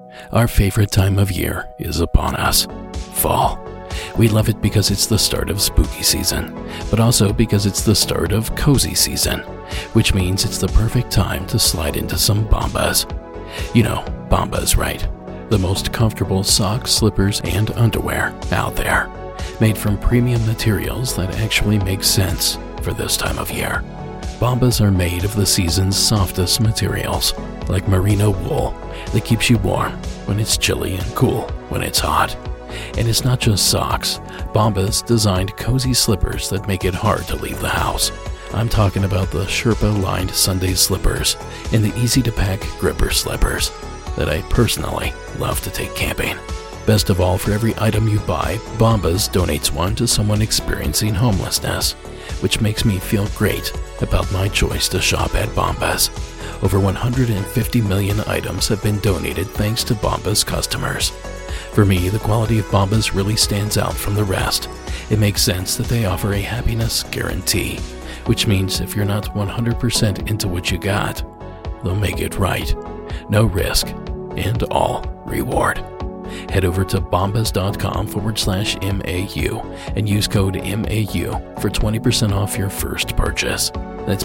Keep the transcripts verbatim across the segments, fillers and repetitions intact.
Our favorite time of year is upon us, fall. We love it because it's the start of spooky season, but also because it's the start of cozy season, which means it's the perfect time to slide into some Bombas. You know, Bombas, right? The most comfortable socks, slippers, and underwear out there, made from premium materials that actually make sense for this time of year. Bombas are made of the season's softest materials, like merino wool that keeps you warm when it's chilly and cool when it's hot. And it's not just socks. Bombas designed cozy slippers that make it hard to leave the house. I'm talking about the Sherpa-lined Sunday slippers and the easy-to-pack gripper slippers that I personally love to take camping. Best of all, for every item you buy, Bombas donates one to someone experiencing homelessness, which makes me feel great about my choice to shop at Bombas. Over one hundred fifty million items have been donated thanks to Bombas customers. For me, the quality of Bombas really stands out from the rest. It makes sense that they offer a happiness guarantee, which means if you're not one hundred percent into what you got, they'll make it right. No risk, and all reward. Head over to bombas.com forward slash MAU and use code M A U for twenty percent off your first purchase. That's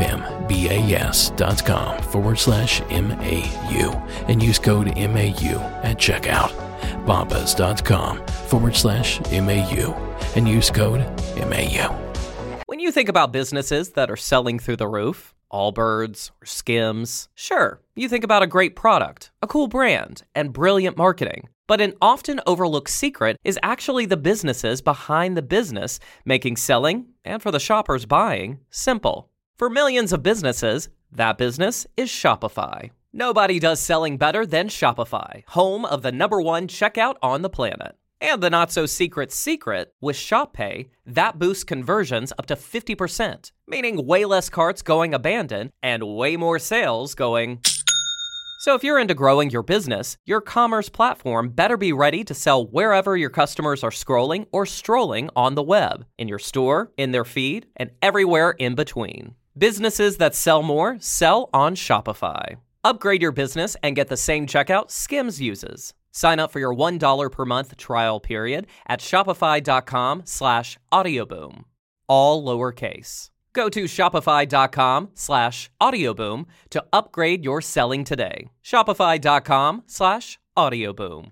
B-O-M-B-A-S dot com forward slash M-A-U and use code M A U at checkout. Bombas.com forward slash M-A-U and use code M A U. When you think about businesses that are selling through the roof, Allbirds or Skims, sure, you think about a great product, a cool brand, and brilliant marketing. But an often overlooked secret is actually the businesses behind the business, making selling, and for the shoppers buying, simple. For millions of businesses, that business is Shopify. Nobody does selling better than Shopify, home of the number one checkout on the planet. And the not-so-secret secret, with ShopPay, that boosts conversions up to fifty percent, meaning way less carts going abandoned and way more sales going... So if you're into growing your business, your commerce platform better be ready to sell wherever your customers are scrolling or strolling on the web, in your store, in their feed, and everywhere in between. Businesses that sell more sell on Shopify. Upgrade your business and get the same checkout Skims uses. Sign up for your one dollar per month trial period at shopify.com slash audioboom. All lowercase. Go to shopify.com slash audioboom to upgrade your selling today. Shopify.com slash audioboom.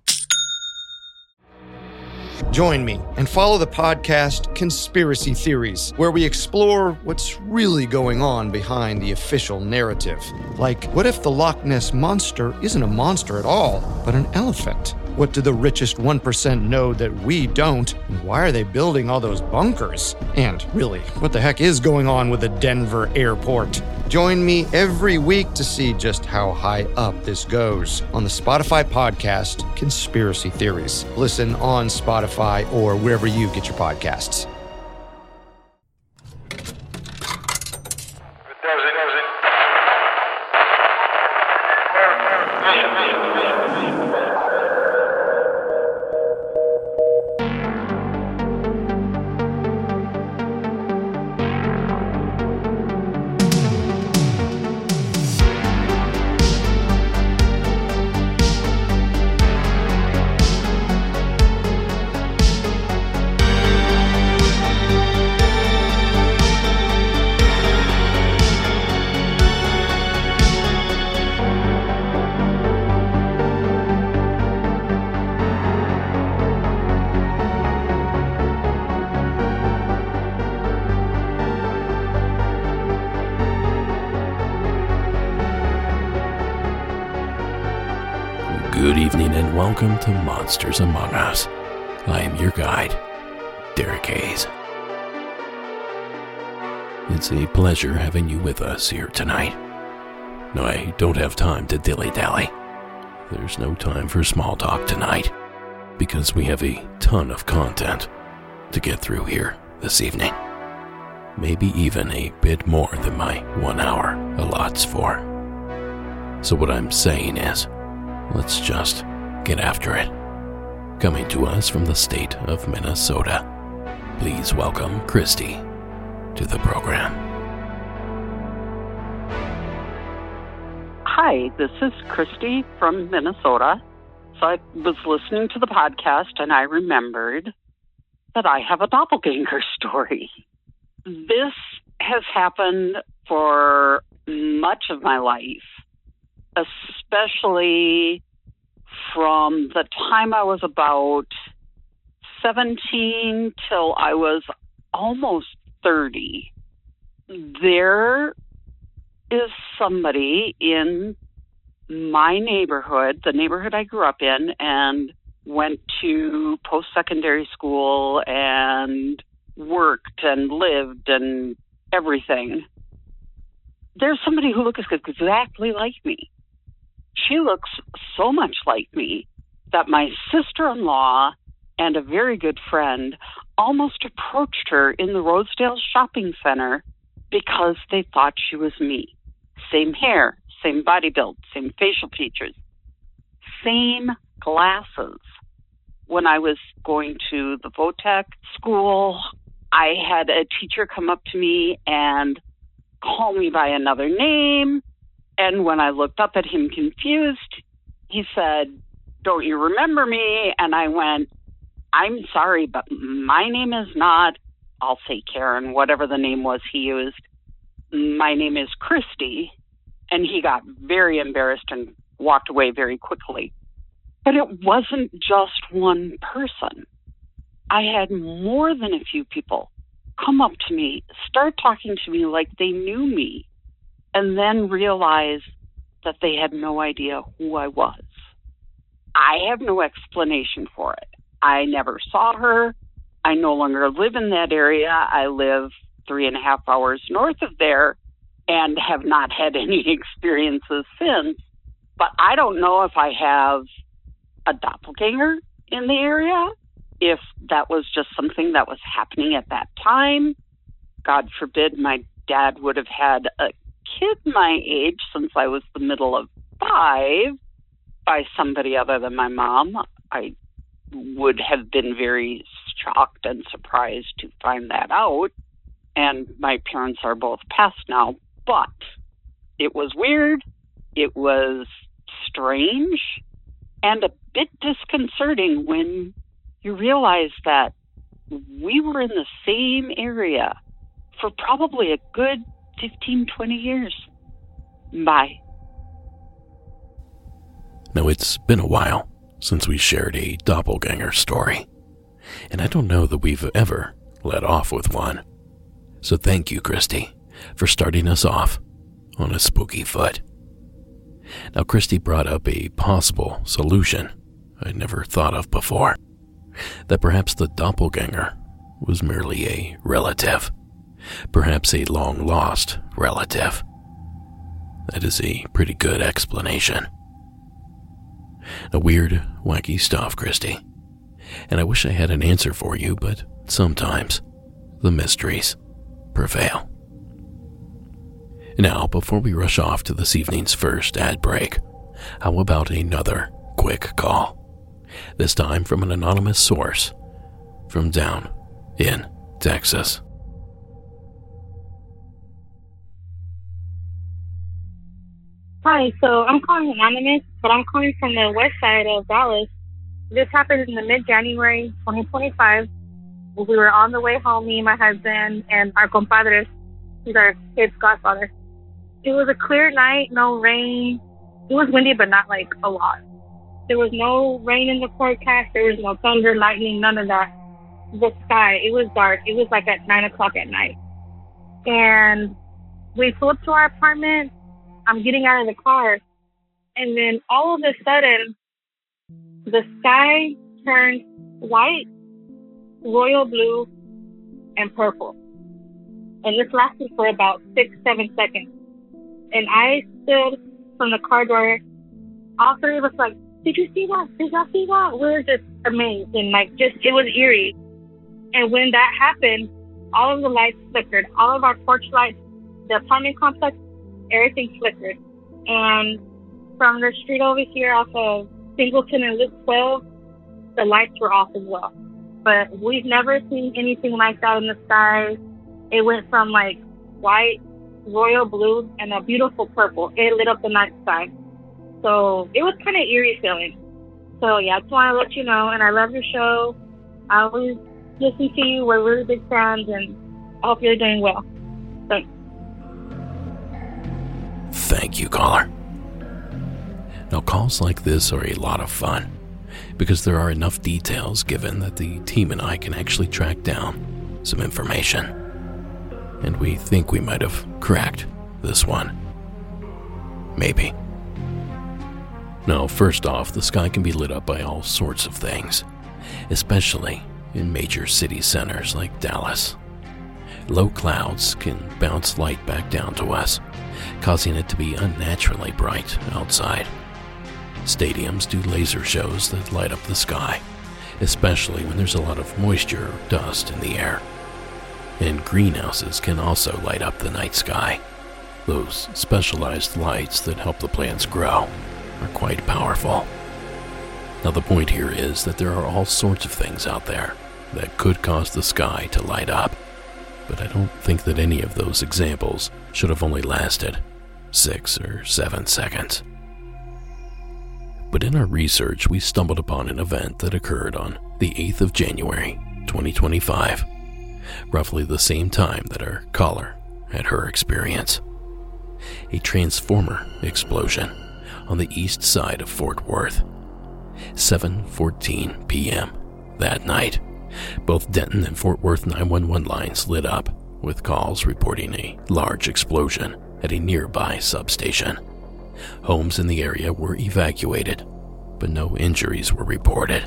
Join me and follow the podcast Conspiracy Theories, where we explore what's really going on behind the official narrative. Like, what if the Loch Ness Monster isn't a monster at all, but an elephant? What do the richest one percent know that we don't? And why are they building all those bunkers? And really, what the heck is going on with the Denver airport? Join me every week to see just how high up this goes on the Spotify podcast Conspiracy Theories. Listen on Spotify or wherever you get your podcasts. Good evening and welcome to Monsters Among Us. I am your guide, Derek Hayes. It's a pleasure having you with us here tonight. No, I don't have time to dilly-dally. There's no time for small talk tonight, because we have a ton of content to get through here this evening. Maybe even a bit more than my one hour allots for. So what I'm saying is, let's just get after it. Coming to us from the state of Minnesota, please welcome Christy to the program. Hi, this is Christy from Minnesota, So I was listening to the podcast, and I remembered that I have a doppelganger story. This has happened for much of my life, especially from the time I was about seventeen till I was almost thirty. There is somebody in my neighborhood, the neighborhood I grew up in and went to post-secondary school and worked and lived and everything. There's somebody who looks exactly like me. She looks so much like me that my sister-in-law and a very good friend almost approached her in the Rosedale Shopping Center because they thought she was me. Same hair, same body build, same facial features, same glasses. When I was going to the Votech school, I had a teacher come up to me and call me by another name. And when I looked up at him confused, he said, "Don't you remember me?" And I went, "I'm sorry, but my name is not," I'll say Karen, whatever the name was he used. "My name is Christy." And he got very embarrassed and walked away very quickly. But it wasn't just one person. I had more than a few people come up to me, start talking to me like they knew me, and then realize that they had no idea who I was. I have no explanation for it. I never saw her. I no longer live in that area. I live three and a half hours north of there and have not had any experiences since. But I don't know if I have a doppelganger in the area, if that was just something that was happening at that time. God forbid my dad would have had a kid my age since I was the middle of five by somebody other than my mom. I would have been very shocked and surprised to find that out. And my parents are both passed now, but it was weird. It was strange and a bit disconcerting when you realize that we were in the same area for probably a good fifteen, twenty years. Bye. Now, it's been a while since we shared a doppelganger story, and I don't know that we've ever let off with one. So thank you, Christy, for starting us off on a spooky foot. Now, Christy brought up a possible solution I'd never thought of before, that perhaps the doppelganger was merely a relative, perhaps a long-lost relative. That is a pretty good explanation. A weird, wacky stuff, Christy. And I wish I had an answer for you, but sometimes the mysteries prevail. Now, before we rush off to this evening's first ad break, how about another quick call? This time from an anonymous source from down in Texas. Hi, so I'm calling anonymous, but I'm calling from the west side of Dallas. This happened in the mid-January twenty twenty-five. We were on the way home, me, my husband, and our compadre. He's our kid's godfather. It was a clear night, no rain. It was windy, but not like a lot. There was no rain in the forecast. There was no thunder, lightning, none of that. The sky, it was dark. It was like at nine o'clock at night. And we pulled up to our apartment. I'm getting out of the car. And then all of a sudden, the sky turned white, royal blue, and purple. And this lasted for about six, seven seconds. And I stood from the car door. All three of us like, did you see that? Did y'all see that? We were just amazed. And like, just, it was eerie. And when that happened, all of the lights flickered. All of our porch lights, the apartment complex, everything flickered. And from the street over here off of Singleton and Loop twelve, the lights were off as well. But we've never seen anything like that in the sky. It went from like white, royal blue, and a beautiful purple. It lit up the night sky. So it was kind of eerie feeling. So, yeah, I just want to let you know, and I love your show. I always listen to you. We're really big fans, and I hope you're doing well. Thanks. Thank you, caller. Now, calls like this are a lot of fun because there are enough details given that the team and I can actually track down some information. And we think we might have cracked this one. Maybe. Now, first off, the sky can be lit up by all sorts of things, especially in major city centers like Dallas. Low clouds can bounce light back down to us, causing it to be unnaturally bright outside. Stadiums do laser shows that light up the sky, especially when there's a lot of moisture or dust in the air. And greenhouses can also light up the night sky. Those specialized lights that help the plants grow are quite powerful. Now, the point here is that there are all sorts of things out there that could cause the sky to light up, but I don't think that any of those examples should have only lasted six or seven seconds. But in our research, we stumbled upon an event that occurred on the eighth of January, twenty twenty-five, roughly the same time that our caller had her experience. A transformer explosion on the east side of Fort Worth. seven fourteen p.m. that night, both Denton and Fort Worth nine one one lines lit up with calls reporting a large explosion at a nearby substation. Homes in the area were evacuated, but no injuries were reported.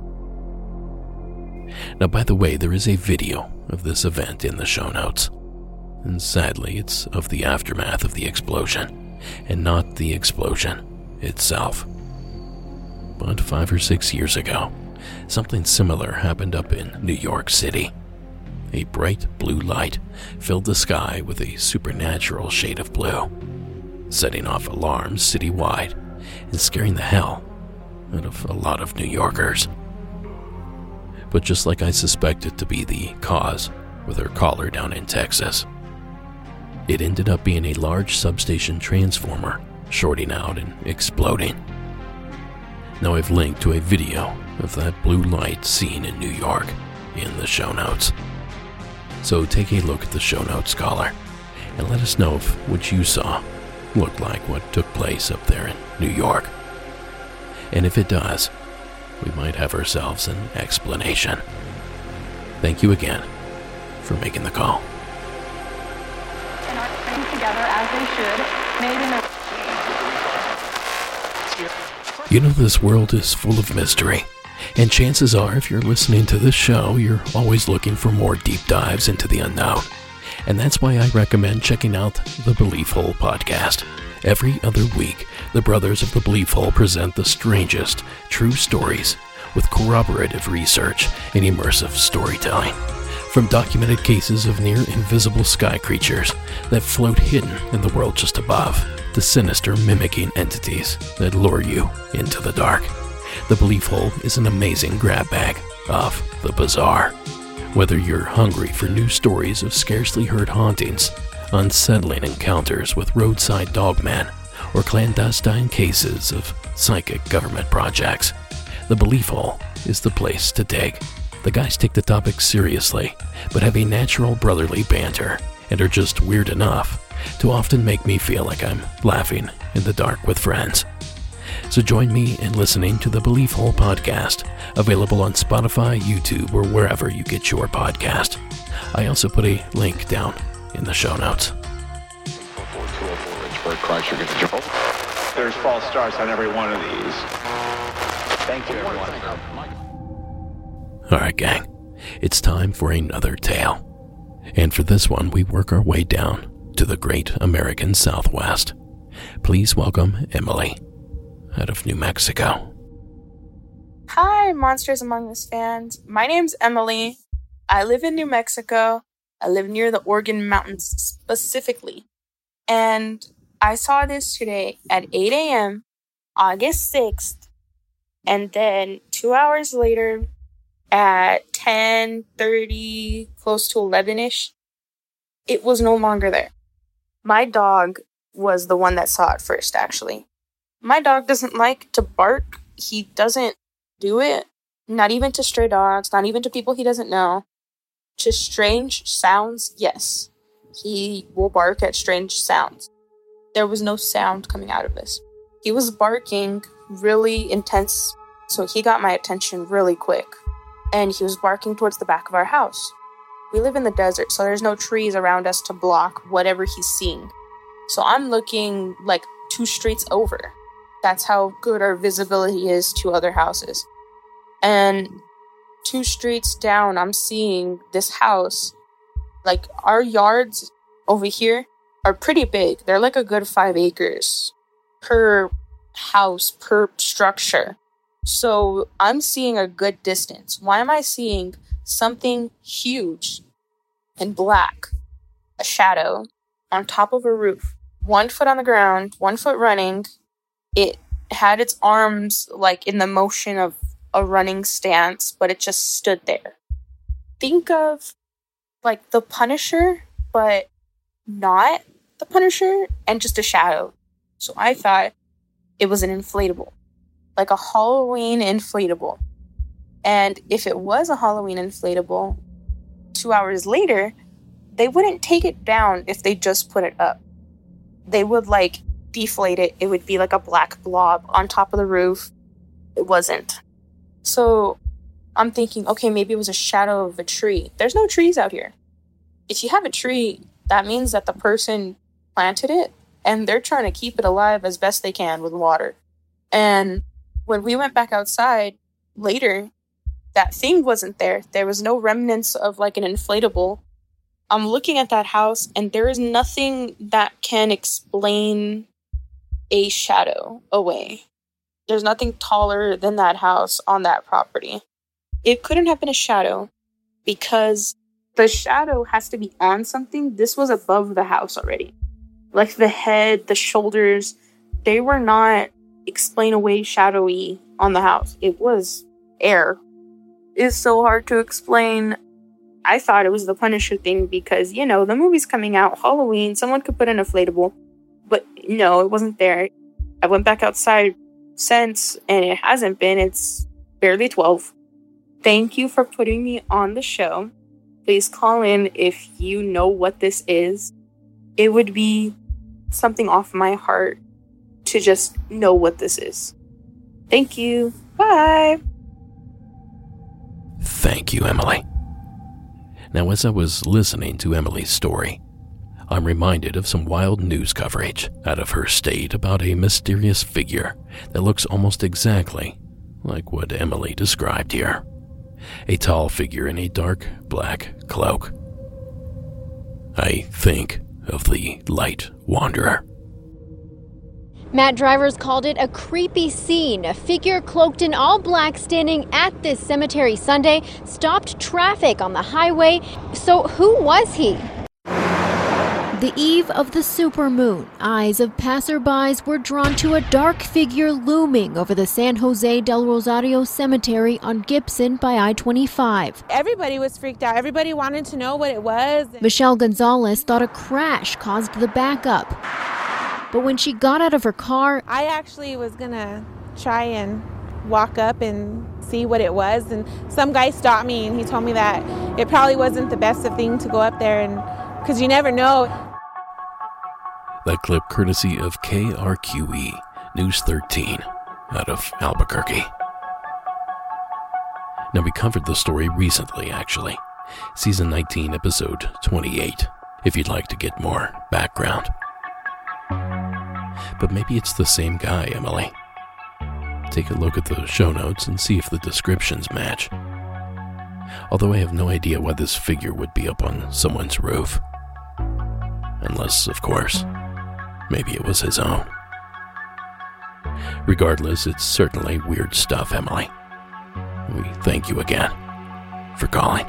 Now, by the way, there is a video of this event in the show notes. And sadly, it's of the aftermath of the explosion, and not the explosion itself. But five or six years ago, something similar happened up in New York City. A bright blue light filled the sky with a supernatural shade of blue, setting off alarms citywide and scaring the hell out of a lot of New Yorkers. But just like I suspected to be the cause with her caller down in Texas, it ended up being a large substation transformer shorting out and exploding. Now, I've linked to a video of that blue light seen in New York in the show notes. So take a look at the show notes, caller, and let us know if what you saw looked like what took place up there in New York. And if it does, we might have ourselves an explanation. Thank you again for making the call. And are playing together as they should, made in a... You know, this world is full of mystery, and chances are if you're listening to this show, you're always looking for more deep dives into the unknown. And that's why I recommend checking out the Belief Hole podcast. Every other week, the brothers of the Belief Hole present the strangest, true stories with corroborative research and immersive storytelling. From documented cases of near-invisible sky creatures that float hidden in the world just above, to sinister mimicking entities that lure you into the dark. The Belief Hole is an amazing grab bag of the bizarre. Whether you're hungry for new stories of scarcely heard hauntings, unsettling encounters with roadside dogmen, or clandestine cases of psychic government projects, the Belief Hole is the place to dig. The guys take the topic seriously, but have a natural brotherly banter, and are just weird enough to often make me feel like I'm laughing in the dark with friends. So join me in listening to the Belief Hole podcast, available on Spotify, YouTube, or wherever you get your podcast. I also put a link down in the show notes. There's false starts on every one of these. Thank you, everyone. Alright, gang, it's time for another tale. And for this one, we work our way down to the great American Southwest. Please welcome Emily out of New Mexico. Hi, Monsters Among Us fans. My name's Emily. I live in New Mexico. I live near the Organ Mountains specifically. And I saw this today at eight a.m., August sixth. And then two hours later, at ten thirty, close to eleven-ish, it was no longer there. My dog was the one that saw it first, actually. My dog doesn't like to bark. He doesn't do it. Not even to stray dogs, not even to people he doesn't know. To strange sounds, yes. He will bark at strange sounds. There was no sound coming out of this. He was barking really intense, so he got my attention really quick. And he was barking towards the back of our house. We live in the desert, so there's no trees around us to block whatever he's seeing. So I'm looking like two streets over. That's how good our visibility is to other houses. And two streets down, I'm seeing this house. Like, our yards over here are pretty big. They're like a good five acres per house, per structure. So I'm seeing a good distance. Why am I seeing something huge and black, a shadow, on top of a roof? One foot on the ground, one foot running. It had its arms like in the motion of a running stance, but it just stood there. Think of like the Punisher, but not the Punisher, and just a shadow. So I thought it was an inflatable, like a Halloween inflatable. And if it was a Halloween inflatable, two hours later, they wouldn't take it down if they just put it up. They would like deflate it. It would be like a black blob on top of the roof. It wasn't. So I'm thinking, okay, maybe it was a shadow of a tree. There's no trees out here. If you have a tree, that means that the person planted it and they're trying to keep it alive as best they can with water. And when we went back outside later, that thing wasn't there. There was no remnants of like an inflatable. I'm looking at that house and there is nothing that can explain a shadow away. There's nothing taller than that house on that property. It couldn't have been a shadow because the shadow has to be on something. This was above the house already. Like the head, the shoulders, they were not explain away shadowy on the house. It was air. It's so hard to explain. I thought it was the Punisher thing because, you know, the movie's coming out, Halloween, someone could put an inflatable. But no, it wasn't there. I went back outside since, and it hasn't been. It's barely twelve. Thank you for putting me on the show. Please call in if you know what this is. It would be something off my heart to just know what this is. Thank you. Bye. Thank you, Emily. Now, as I was listening to Emily's story, I'm reminded of some wild news coverage out of her state about a mysterious figure that looks almost exactly like what Emily described here. A tall figure in a dark black cloak. I think of the Light Wanderer. Matt drivers called it a creepy scene. A figure cloaked in all black standing at this cemetery Sunday stopped traffic on the highway. So who was he? The eve of the supermoon, eyes of passerbys were drawn to a dark figure looming over the San Jose del Rosario Cemetery on Gibson by I twenty-five. Everybody was freaked out. Everybody wanted to know what it was. Michelle Gonzalez thought a crash caused the backup. But when she got out of her car, I actually was going to try and walk up and see what it was. And some guy stopped me and he told me that it probably wasn't the best of thing to go up there, and because you never know. That clip courtesy of K R Q E News thirteen out of Albuquerque. Now, we covered the story recently, actually. Season nineteen, episode twenty-eight, if you'd like to get more background. But maybe it's the same guy, Emily. Take a look at the show notes and see if the descriptions match. Although I have no idea why this figure would be up on someone's roof. Unless, of course, maybe it was his own. Regardless, it's certainly weird stuff, Emily. We thank you again for calling.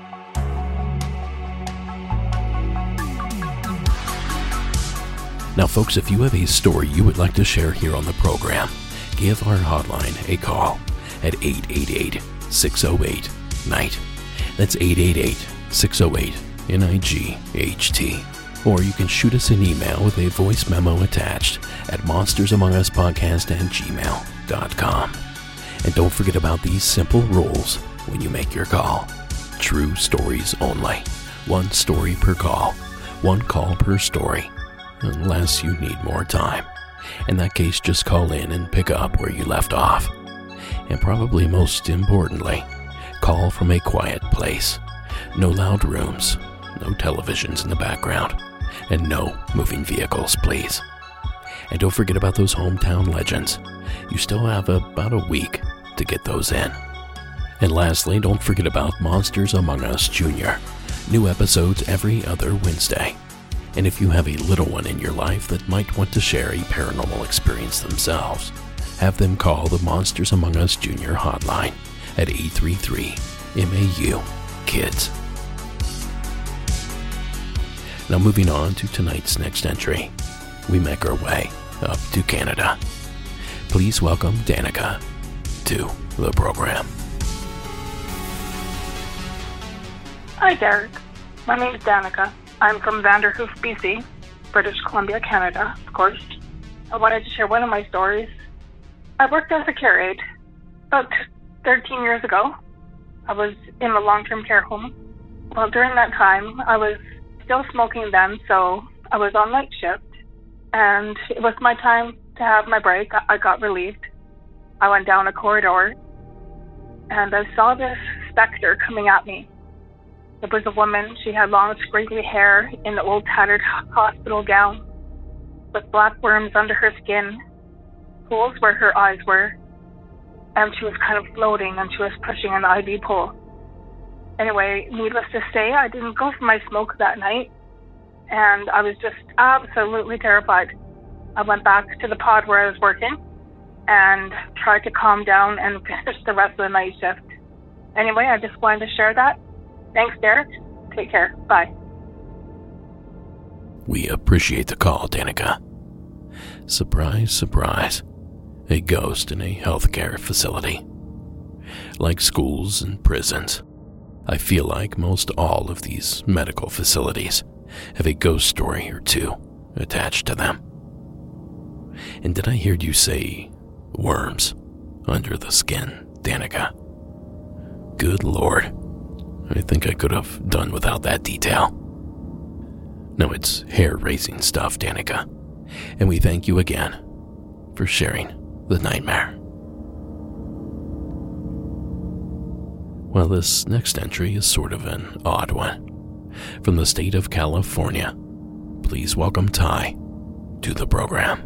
Now, folks, if you have a story you would like to share here on the program, give our hotline a call at eight eight eight, six oh eight, N I G H T. That's eight eight eight, six oh eight, N I G H T. Or you can shoot us an email with a voice memo attached at monsters among us podcast at gmail dot com. And don't forget about these simple rules when you make your call. True stories only. One story per call. One call per story. Unless you need more time. In that case, just call in and pick up where you left off. And probably most importantly, call from a quiet place. No loud rooms, no televisions in the background, and no moving vehicles, please. And don't forget about those hometown legends. You still have about a week to get those in. And lastly, don't forget about Monsters Among Us Junior New episodes every other Wednesday. And if you have a little one in your life that might want to share a paranormal experience themselves, have them call the Monsters Among Us Junior hotline at eight three three M A U KIDS. Now moving on to tonight's next entry, we make our way up to Canada. Please welcome Danica to the program. Hi, Derek. My name is Danica. I'm from Vanderhoof, B C, British Columbia, Canada, of course. I wanted to share one of my stories. I worked as a care aide about thirteen years ago. I was in a long-term care home. Well, during that time, I was still smoking then, so I was on night shift. And it was my time to have my break. I got relieved. I went down a corridor, and I saw this specter coming at me. It was a woman. She had long, scraggly hair in an old, tattered hospital gown with black worms under her skin, holes where her eyes were, and she was kind of floating, and she was pushing an I V pole. Anyway, needless to say, I didn't go for my smoke that night, and I was just absolutely terrified. I went back to the pod where I was working and tried to calm down and finish the rest of the night shift. Anyway, I just wanted to share that. Thanks, Derek. Take care. Bye. We appreciate the call, Danica. Surprise, surprise. A ghost in a healthcare facility. Like schools and prisons, I feel like most all of these medical facilities have a ghost story or two attached to them. And did I hear you say worms under the skin, Danica? Good Lord. I think I could have done without that detail. No, it's hair-raising stuff, Danica. And we thank you again for sharing the nightmare. Well, this next entry is sort of an odd one. From the state of California, please welcome Ty to the program.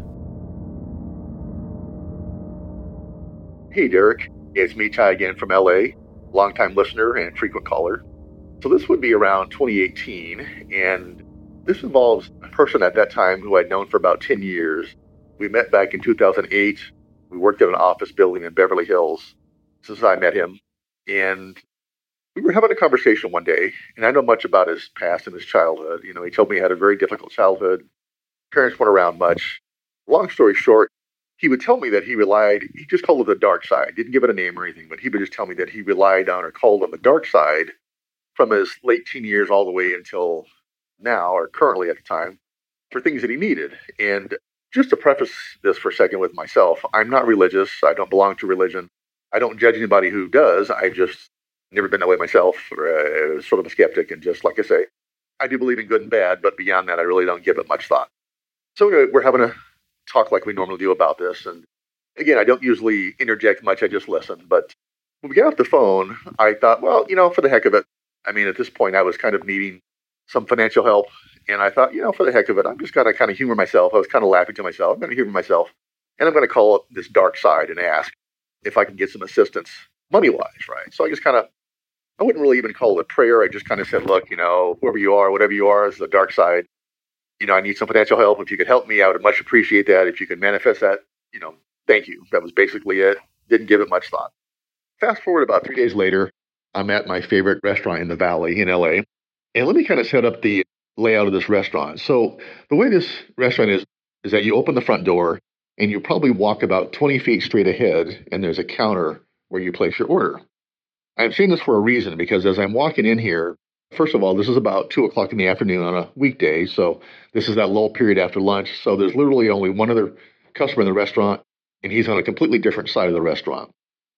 Hey, Derek. It's me, Ty, again from L A, longtime listener and frequent caller. So this would be around twenty eighteen, and this involves a person at that time who I'd known for about ten years. We met back in two thousand eight. We worked at an office building in Beverly Hills since I met him. And we were having a conversation one day, and I know much about his past and his childhood. You know, he told me he had a very difficult childhood. Parents weren't around much. Long story short, he would tell me that he relied, he just called it the dark side. Didn't give it a name or anything, but he would just tell me that he relied on or called on the dark side from his late teen years all the way until now, or currently at the time, for things that he needed. And just to preface this for a second with myself, I'm not religious. I don't belong to religion. I don't judge anybody who does. I've just never been that way myself, or, uh, sort of a skeptic. And just like I say, I do believe in good and bad, but beyond that, I really don't give it much thought. So anyway, we're having a talk like we normally do about this. And again, I don't usually interject much. I just listen. But when we got off the phone, I thought, well, you know, for the heck of it, I mean, at this point, I was kind of needing some financial help. And I thought, you know, for the heck of it, I'm just going to kind of humor myself. I was kind of laughing to myself. I'm going to humor myself. And I'm going to call up this dark side and ask if I can get some assistance money-wise, right? So I just kind of, I wouldn't really even call it a prayer. I just kind of said, look, you know, whoever you are, whatever you are, as the dark side, you know, I need some financial help. If you could help me, I would much appreciate that. If you could manifest that, you know, thank you. That was basically it. Didn't give it much thought. Fast forward about three days later, I'm at my favorite restaurant in the Valley in L A. And let me kind of set up the layout of this restaurant. So the way this restaurant is, is that you open the front door and you probably walk about twenty feet straight ahead, and there's a counter where you place your order. I'm saying this for a reason, because as I'm walking in here, first of all, this is about two o'clock in the afternoon on a weekday. So this is that lull period after lunch. So there's literally only one other customer in the restaurant, and he's on a completely different side of the restaurant.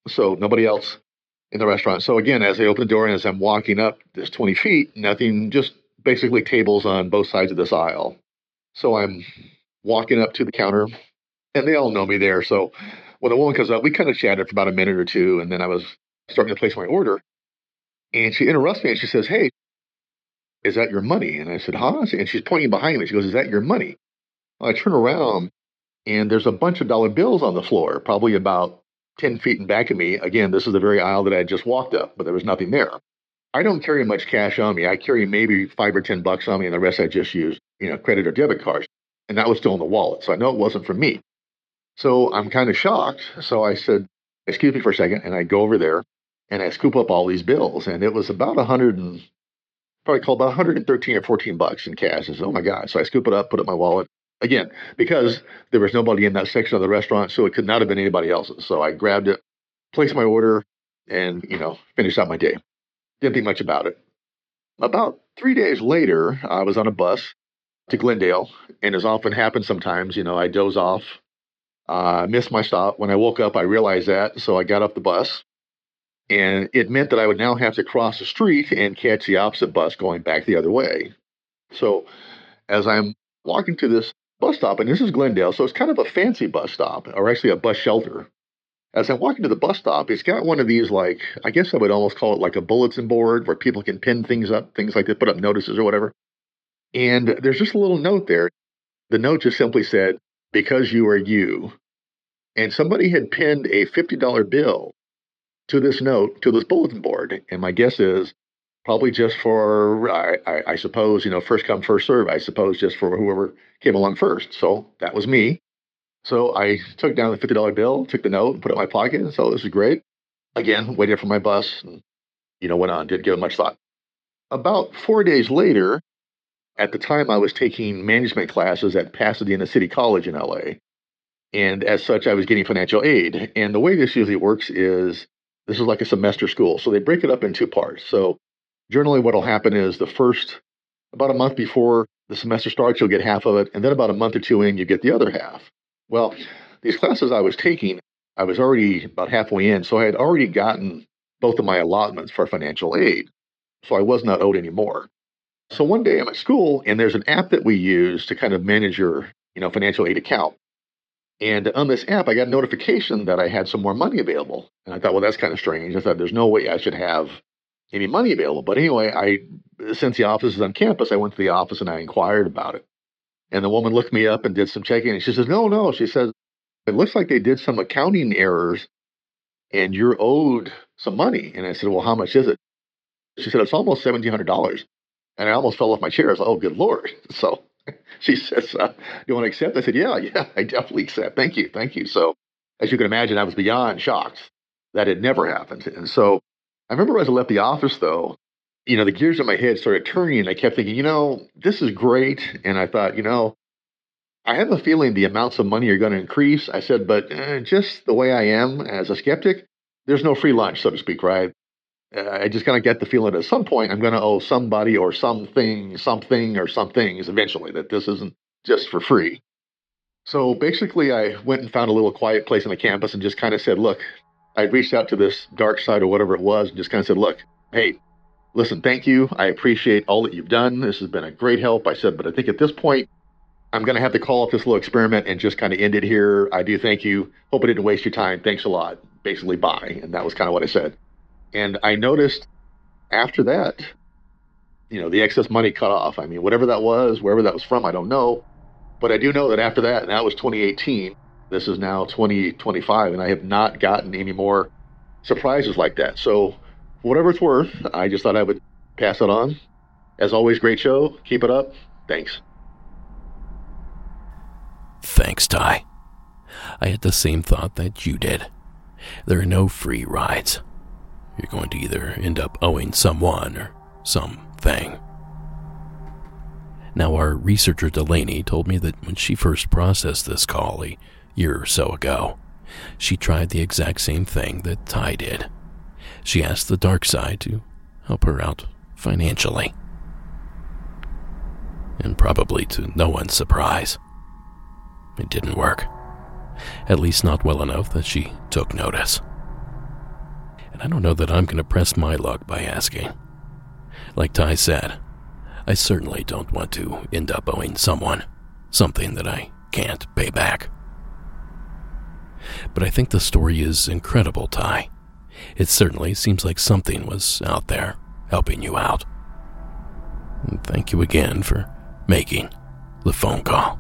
So nobody else in the restaurant. So again, as I open the door and as I'm walking up this twenty feet, nothing, just basically tables on both sides of this aisle. So I'm walking up to the counter, and they all know me there. So when the woman comes up, we kind of chatted for about a minute or two, and then I was starting to place my order. And she interrupts me and she says, "Hey, is that your money?" And I said, "Huh?" And she's pointing behind me. She goes, "Is that your money?" Well, I turn around, and there's a bunch of dollar bills on the floor, probably about ten feet in back of me. Again, this is the very aisle that I had just walked up, but there was nothing there. I don't carry much cash on me. I carry maybe five or ten bucks on me, and the rest I just use, you know, credit or debit cards. And that was still in the wallet, so I know it wasn't for me. So I'm kind of shocked. So I said, "Excuse me for a second," and I go over there, and I scoop up all these bills, and it was about a hundred and probably called about one hundred thirteen or fourteen bucks in cash. I said, "Oh my God." So I scoop it up, put it in my wallet. Again, because there was nobody in that section of the restaurant, so it could not have been anybody else's. So I grabbed it, placed my order, and, you know, finished out my day. Didn't think much about it. About three days later, I was on a bus to Glendale, and as often happens sometimes, you know, I doze off. I uh, missed my stop. When I woke up, I realized that, so I got off the bus, and it meant that I would now have to cross the street and catch the opposite bus going back the other way. So as I'm walking to this bus stop, and this is Glendale, so it's kind of a fancy bus stop, or actually a bus shelter. As I'm walking to the bus stop, it's got one of these, like, I guess I would almost call it like a bulletin board where people can pin things up, things like that, put up notices or whatever. And there's just a little note there. The note just simply said, "Because you are you." And somebody had pinned a fifty dollar bill to this note, to this bulletin board. And my guess is probably just for, I, I, I suppose, you know, first come, first serve, I suppose, just for whoever came along first. So that was me. So I took down the fifty dollar bill, took the note, and put it in my pocket. And so this was great. Again, waited for my bus, and, you know, went on, didn't give it much thought. About four days later, at the time I was taking management classes at Pasadena City College in L A. And as such, I was getting financial aid. And the way this usually works is, this is like a semester school. So they break it up in two parts. So generally what will happen is the first, about a month before the semester starts, you'll get half of it. And then about a month or two in, you get the other half. Well, these classes I was taking, I was already about halfway in. So I had already gotten both of my allotments for financial aid. So I was not owed anymore. So one day I'm at school, and there's an app that we use to kind of manage your, you know, financial aid account. And on this app, I got a notification that I had some more money available. And I thought, well, that's kind of strange. I thought, there's no way I should have any money available. But anyway, I, since the office is on campus, I went to the office and I inquired about it. And the woman looked me up and did some checking. And she says, no, no. She says, it looks like they did some accounting errors and you're owed some money. And I said, well, how much is it? She said, it's almost seventeen hundred dollars. And I almost fell off my chair. I was like, oh, good Lord. So she says, uh, do you want to accept? I said, yeah, yeah, I definitely accept. Thank you. Thank you. So as you can imagine, I was beyond shocked that it never happened. And so I remember as I left the office, though, you know, the gears in my head started turning, and I kept thinking, you know, this is great. And I thought, you know, I have a feeling the amounts of money are going to increase. I said, but uh, just the way I am as a skeptic, there's no free lunch, so to speak, right? Uh, I just kind of get the feeling at some point I'm going to owe somebody or something, something or some things eventually, that this isn't just for free. So basically I went and found a little quiet place on the campus and just kind of said, look, I reached out to this dark side or whatever it was and just kind of said, look, hey, listen, thank you. I appreciate all that you've done. This has been a great help. I said, but I think at this point, I'm going to have to call up this little experiment and just kind of end it here. I do thank you. Hope I didn't waste your time. Thanks a lot. Basically, bye. And that was kind of what I said. And I noticed after that, you know, the excess money cut off. I mean, whatever that was, wherever that was from, I don't know. But I do know that after that, and that was twenty eighteen, this is now twenty twenty-five, and I have not gotten any more surprises like that. So for whatever it's worth, I just thought I would pass it on. As always, great show. Keep it up. Thanks. Thanks, Ty. I had the same thought that you did. There are no free rides. You're going to either end up owing someone or something. Now, our researcher Delaney told me that when she first processed this call a year or so ago, she tried the exact same thing that Ty did. She asked the dark side to help her out financially. And probably to no one's surprise, it didn't work. At least not well enough that she took notice. And I don't know that I'm going to press my luck by asking. Like Ty said, I certainly don't want to end up owing someone something that I can't pay back. But I think the story is incredible, Ty. It certainly seems like something was out there helping you out. And thank you again for making the phone call.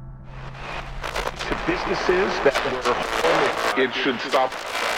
To businesses that were home, it should stop,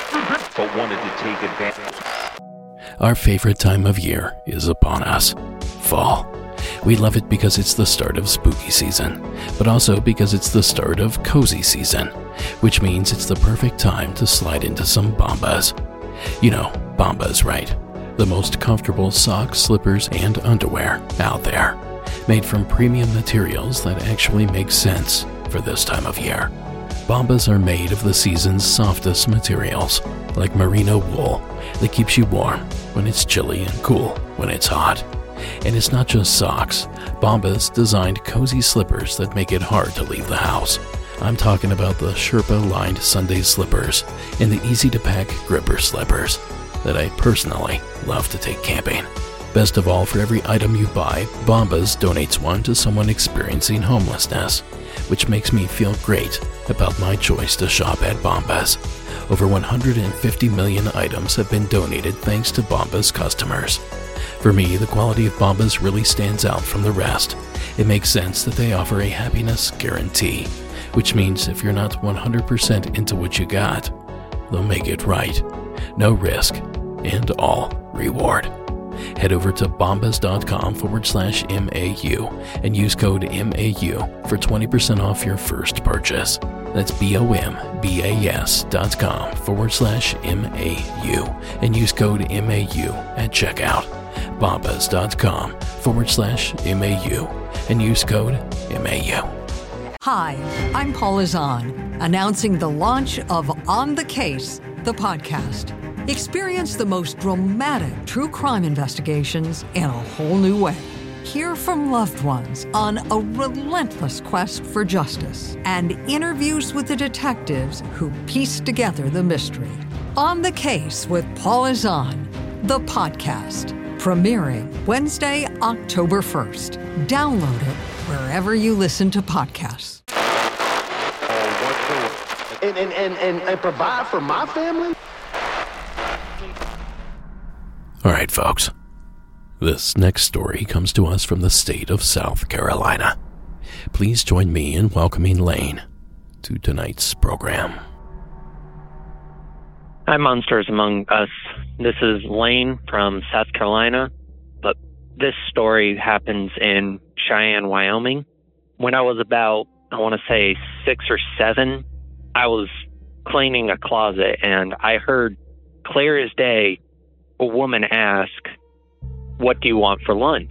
but wanted to take advantage. Our favorite time of year is upon us, fall. We love it because it's the start of spooky season, but also because it's the start of cozy season, which means it's the perfect time to slide into some Bombas. You know, Bombas, right? The most comfortable socks, slippers, and underwear out there, made from premium materials that actually make sense for this time of year. Bombas are made of the season's softest materials, like merino wool that keeps you warm when it's chilly and cool when it's hot. And it's not just socks. Bombas designed cozy slippers that make it hard to leave the house. I'm talking about the Sherpa-lined Sunday slippers and the easy-to-pack gripper slippers that I personally love to take camping. Best of all, for every item you buy, Bombas donates one to someone experiencing homelessness, which makes me feel great about my choice to shop at Bombas. Over one hundred fifty million items have been donated thanks to Bombas customers. For me, the quality of Bombas really stands out from the rest. It makes sense that they offer a happiness guarantee, which means if you're not one hundred percent into what you got, they'll make it right. No risk, and all reward. Head over to bombas.com forward slash MAU and use code M A U for twenty percent off your first purchase. That's B-O-M-B-A-S dot com forward slash M-A-U and use code M A U at checkout. Bombas.com forward slash M-A-U and use code M A U. Hi, I'm Paula Zahn, announcing the launch of On the Case, the podcast. Experience the most dramatic true crime investigations in a whole new way. Hear from loved ones on a relentless quest for justice and interviews with the detectives who piece together the mystery. On the Case with Paula Zahn, the podcast, premiering Wednesday, October first. Download it wherever you listen to podcasts. And, and, and, and, and provide for my family? All right, folks. This next story comes to us from the state of South Carolina. Please join me in welcoming Lane to tonight's program. Hi, Monsters Among Us. This is Lane from South Carolina, but this story happens in Cheyenne, Wyoming. When I was about, I want to say, six or seven, I was cleaning a closet, and I heard clear as day a woman ask, "What do you want for lunch?"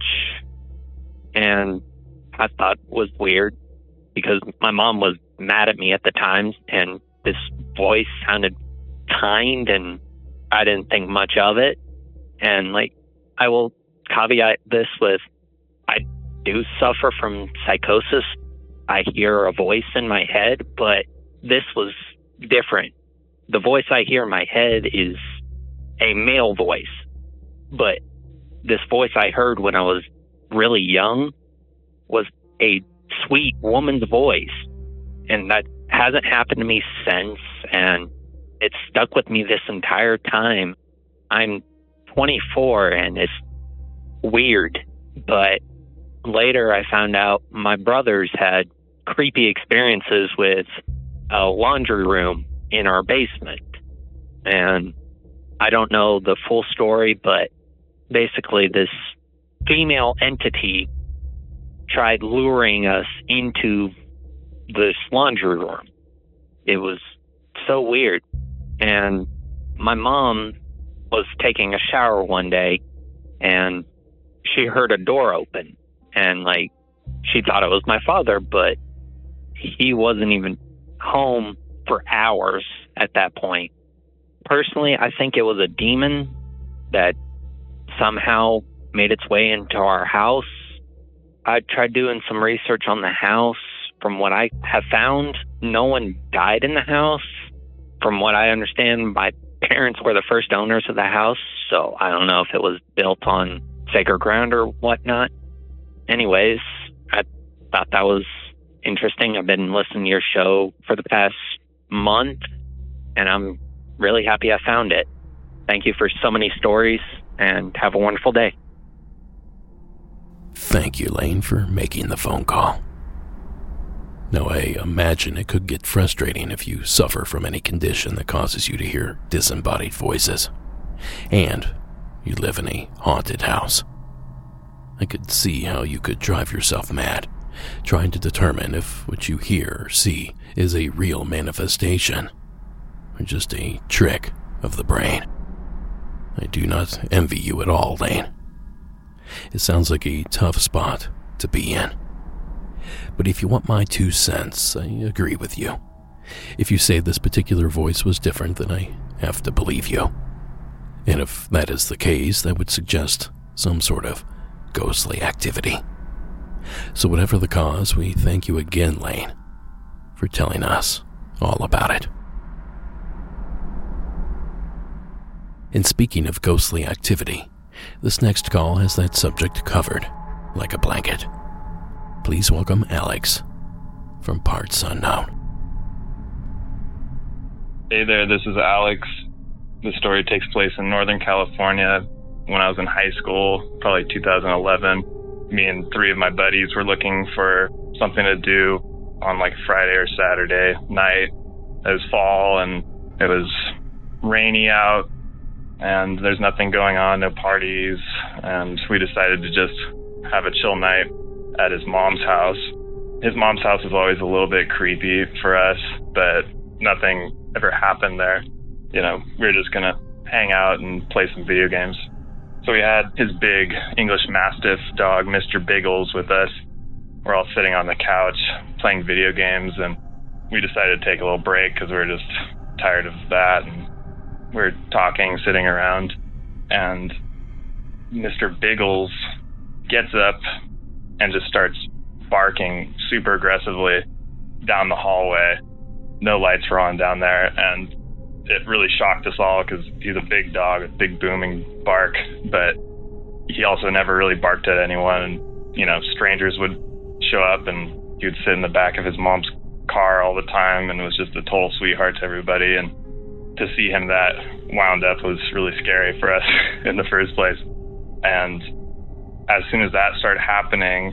And I thought it was weird because my mom was mad at me at the time, and this voice sounded kind, and I didn't think much of it. And like, I will caveat this with, I do suffer from psychosis. I hear a voice in my head, but this was different. The voice I hear in my head is a male voice, but this voice I heard when I was really young was a sweet woman's voice, and that hasn't happened to me since, and it's stuck with me this entire time. I'm twenty-four, and it's weird, but later I found out my brothers had creepy experiences with a laundry room in our basement, and I don't know the full story, but basically this female entity tried luring us into this laundry room. It was so weird. And my mom was taking a shower one day, and she heard a door open, and like, she thought it was my father, but he wasn't even home for hours at that point. Personally, I think it was a demon that somehow made its way into our house. I tried doing some research on the house. From what I have found, no one died in the house. From what I understand, my parents were the first owners of the house, so I don't know if it was built on sacred ground or whatnot. Anyways, I thought that was interesting. I've been listening to your show for the past month, and I'm really happy I found it. Thank you for so many stories, and have a wonderful day. Thank you, Lane, for making the phone call. Now, I imagine it could get frustrating if you suffer from any condition that causes you to hear disembodied voices, and you live in a haunted house. I could see how you could drive yourself mad, trying to determine if what you hear or see is a real manifestation, or just a trick of the brain. I do not envy you at all, Lane. It sounds like a tough spot to be in. But if you want my two cents, I agree with you. If you say this particular voice was different, then I have to believe you. And if that is the case, that would suggest some sort of ghostly activity. So whatever the cause, we thank you again, Lane, for telling us all about it. And speaking of ghostly activity, this next call has that subject covered like a blanket. Please welcome Alex from Parts Unknown. Hey there, this is Alex. The story takes place in Northern California when I was in high school, probably two thousand eleven. Me and three of my buddies were looking for something to do on like Friday or Saturday night. It was fall and it was rainy out and there's nothing going on, no parties, and we decided to just have a chill night at his mom's house. His mom's house is always a little bit creepy for us, but nothing ever happened there. You know, we were just gonna hang out and play some video games. So we had his big English Mastiff dog, Mister Biggles, with us. We're all sitting on the couch playing video games, and we decided to take a little break because we were just tired of that. And we were talking, sitting around, and Mister Biggles gets up and just starts barking super aggressively down the hallway. No lights were on down there, and it really shocked us all because he's a big dog with big booming bark, but he also never really barked at anyone. And, you know, strangers would show up and he would sit in the back of his mom's car all the time and was just a total sweetheart to everybody. And to see him that wound up was really scary for us in the first place. And as soon as that started happening,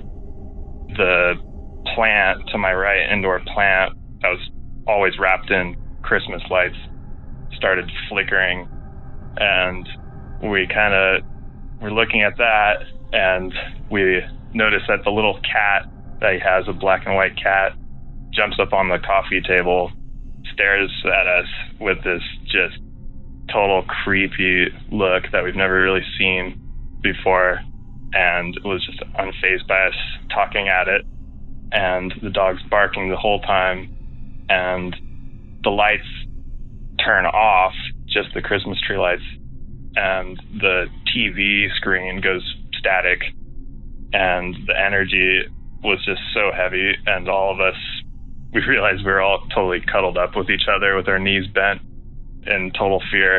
the plant to my right, indoor plant, that was always wrapped in Christmas lights, started flickering, and we kind of were looking at that, and we noticed that the little cat that he has, a black and white cat, jumps up on the coffee table, stares at us with this just total creepy look that we've never really seen before, and was just unfazed by us talking at it. And the dog's barking the whole time, and the lights turn off, just the Christmas tree lights, and the T V screen goes static, and the energy was just so heavy, and all of us, we realized we were all totally cuddled up with each other with our knees bent in total fear,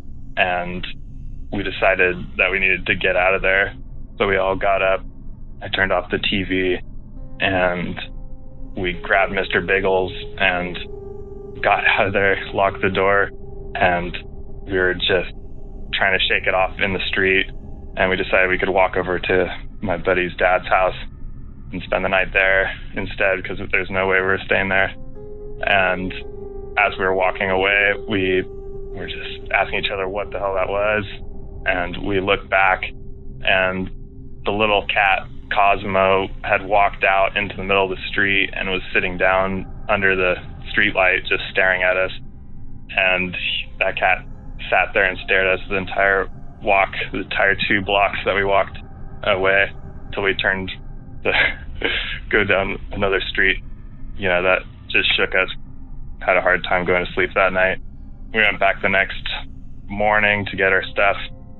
and we decided that we needed to get out of there. So we all got up, I turned off the T V, and we grabbed Mister Biggles and got out of there, locked the door, and we were just trying to shake it off in the street. And we decided we could walk over to my buddy's dad's house and spend the night there instead, because there's no way we were staying there. And as we were walking away, we were just asking each other what the hell that was. And we looked back, and the little cat, Cosmo, had walked out into the middle of the street and was sitting down under the street light just staring at us. And that cat sat there and stared at us the entire walk, the entire two blocks that we walked away till we turned to go down another street. You know, that just shook us. Had a hard time going to sleep that night. We went back the next morning to get our stuff,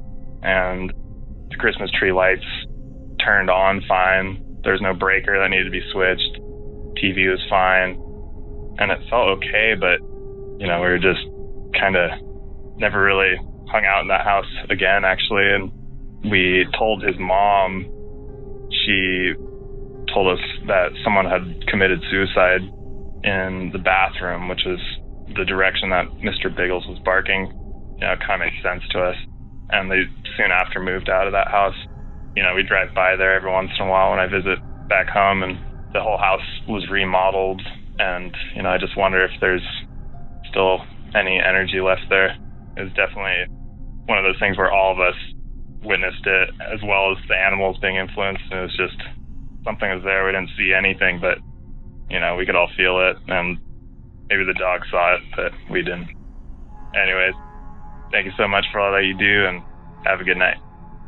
and the Christmas tree lights turned on fine. There was no breaker that needed to be switched. T V was fine, and it felt okay, but, you know, we were just kind of never really hung out in that house again, actually. And we told his mom, she told us that someone had committed suicide in the bathroom, which is the direction that Mister Biggles was barking. You know, it kind of makes sense to us. And they soon after moved out of that house. You know, we drive by there every once in a while when I visit back home, and the whole house was remodeled. And, you know, I just wonder if there's still any energy left there. It was definitely one of those things where all of us witnessed it, as well as the animals being influenced. And it was just something was there. We didn't see anything, but, you know, we could all feel it. And maybe the dog saw it, but we didn't. Anyways, thank you so much for all that you do, and have a good night.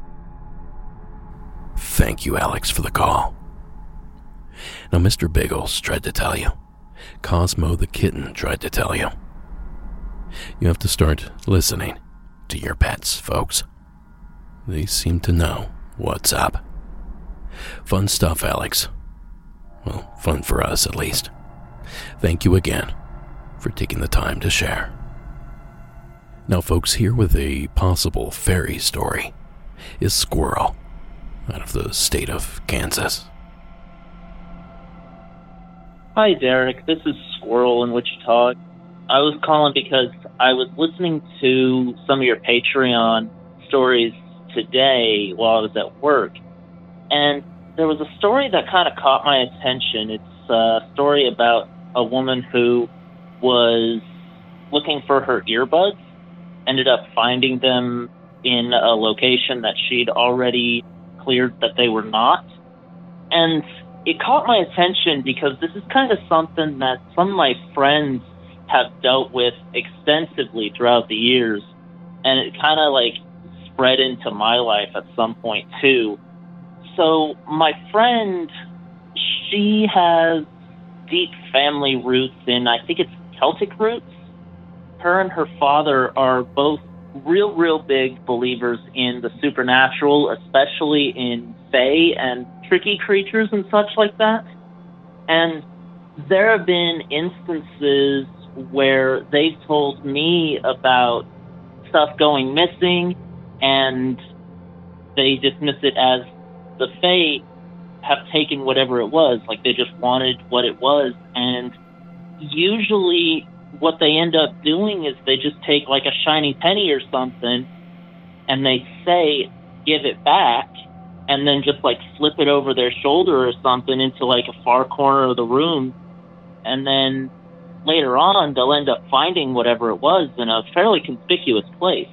Thank you, Alex, for the call. Now, Mister Biggles tried to tell you. Cosmo the kitten tried to tell you. You have to start listening to your pets, folks. They seem to know what's up. Fun stuff, Alex. Well, fun for us, at least. Thank you again for taking the time to share. Now, folks, here with a possible fairy story is Squirrel, out of the state of Kansas. Hi, Derek. This is Squirrel in Wichita. I was calling because I was listening to some of your Patreon stories today while I was at work, and there was a story that kind of caught my attention. It's a story about a woman who was looking for her earbuds, ended up finding them in a location that she'd already cleared that they were not. And it caught my attention because this is kind of something that some of my friends have dealt with extensively throughout the years. And it kind of like spread into my life at some point too. So my friend, she has deep family roots in, I think it's Celtic roots. Her and her father are both real, real big believers in the supernatural, especially in fae and tricky creatures and such like that. And there have been instances where they've told me about stuff going missing, and they dismiss it as the fae have taken whatever it was, like they just wanted what it was. And usually what they end up doing is they just take like a shiny penny or something and they say, give it back, and then just like flip it over their shoulder or something into like a far corner of the room. And then later on, they'll end up finding whatever it was in a fairly conspicuous place.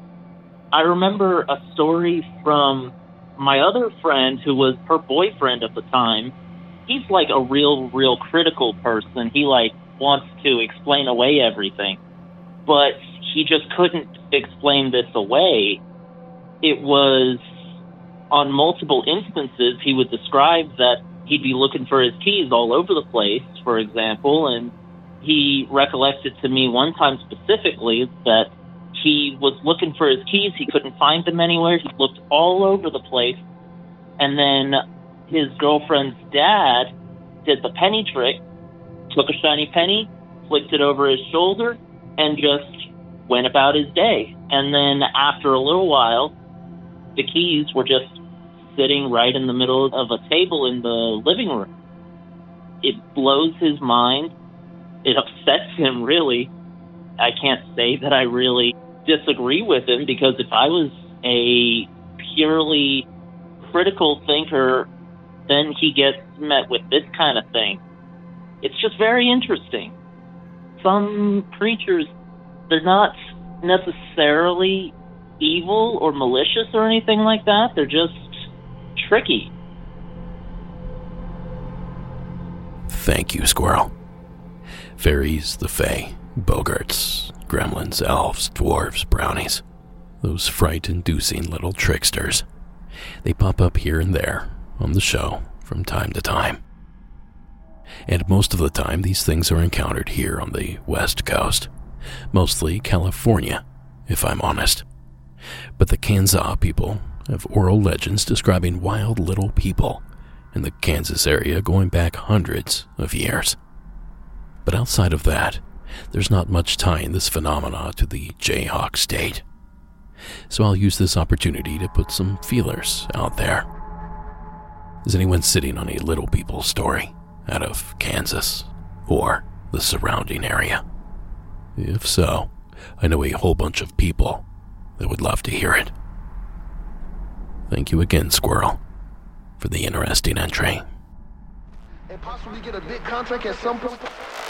I remember a story from my other friend who was her boyfriend at the time. He's like a real, real critical person. He like wants to explain away everything, but he just couldn't explain this away. It was on multiple instances he would describe that he'd be looking for his keys all over the place, for example, and he recollected to me one time specifically that he was looking for his keys. He couldn't find them anywhere. He looked all over the place. And then his girlfriend's dad did the penny trick, took a shiny penny, flicked it over his shoulder, and just went about his day. And then after a little while, the keys were just sitting right in the middle of a table in the living room. It blows his mind. It upsets him, really. I can't say that I really disagree with him, because if I was a purely critical thinker, then he gets met with this kind of thing. It's just very interesting. Some creatures, they're not necessarily evil or malicious or anything like that. They're just tricky. Thank you, Squirrel. Fairies, the fae, bogarts, gremlins, elves, dwarves, brownies. Those fright-inducing little tricksters. They pop up here and there on the show from time to time. And most of the time, these things are encountered here on the West Coast. Mostly California, if I'm honest. But the Kansas people have oral legends describing wild little people in the Kansas area going back hundreds of years. But outside of that, there's not much tying this phenomena to the Jayhawk state. So I'll use this opportunity to put some feelers out there. Is anyone sitting on a Little People story out of Kansas or the surrounding area? If so, I know a whole bunch of people that would love to hear it. Thank you again, Squirrel, for the interesting entry. And possibly get a big contract at some point.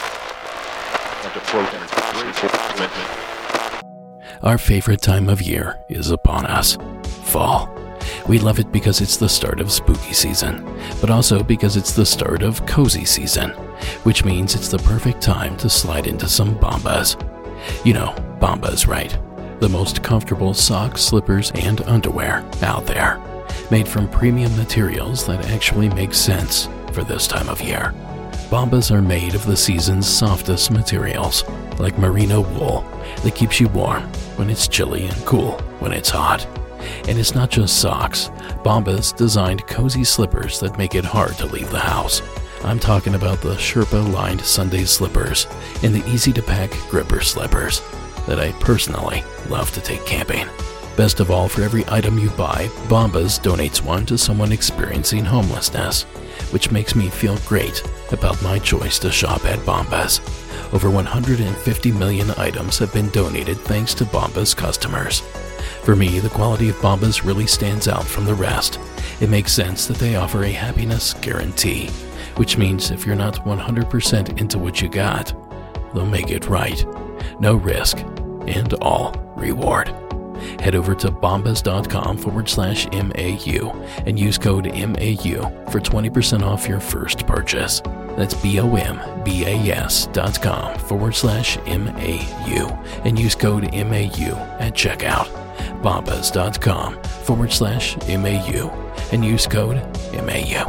Our favorite time of year is upon us, fall. We love it because it's the start of spooky season, but also because it's the start of cozy season, which means it's the perfect time to slide into some Bombas. You know, Bombas, right? The most comfortable socks, slippers, and underwear out there, made from premium materials that actually make sense for this time of year. Bombas are made of the season's softest materials, like merino wool, that keeps you warm when it's chilly and cool when it's hot. And it's not just socks. Bombas designed cozy slippers that make it hard to leave the house. I'm talking about the Sherpa-lined Sunday slippers and the easy-to-pack gripper slippers that I personally love to take camping. Best of all, for every item you buy, Bombas donates one to someone experiencing homelessness, which makes me feel great about my choice to shop at Bombas. Over one hundred fifty million items have been donated thanks to Bombas customers. For me, the quality of Bombas really stands out from the rest. It makes sense that they offer a happiness guarantee, which means if you're not one hundred percent into what you got, they'll make it right. No risk, and all reward. Head over to bombas.com forward slash MAU and use code M A U for twenty percent off your first purchase. That's B-O-M-B-A-S dot com forward slash M-A-U and use code M A U at checkout. Bombas.com forward slash M-A-U and use code M A U.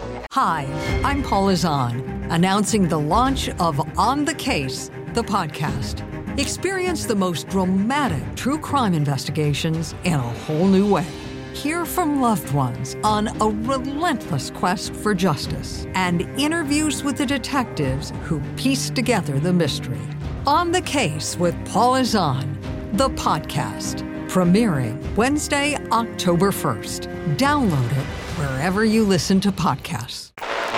Hi, I'm Paula Zahn, announcing the launch of On the Case, the podcast. Experience the most dramatic true crime investigations in a whole new way. Hear from loved ones on a relentless quest for justice and interviews with the detectives who piece together the mystery. On the Case with Paula Zahn, the podcast, premiering Wednesday, October first. Download it wherever you listen to podcasts.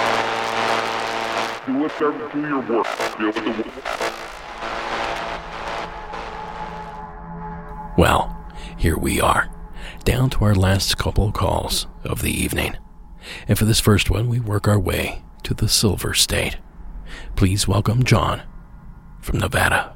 Do it, do your work. Deal with the work. Well, here we are, down to our last couple calls of the evening. And for this first one, we work our way to the Silver State. Please welcome John from Nevada.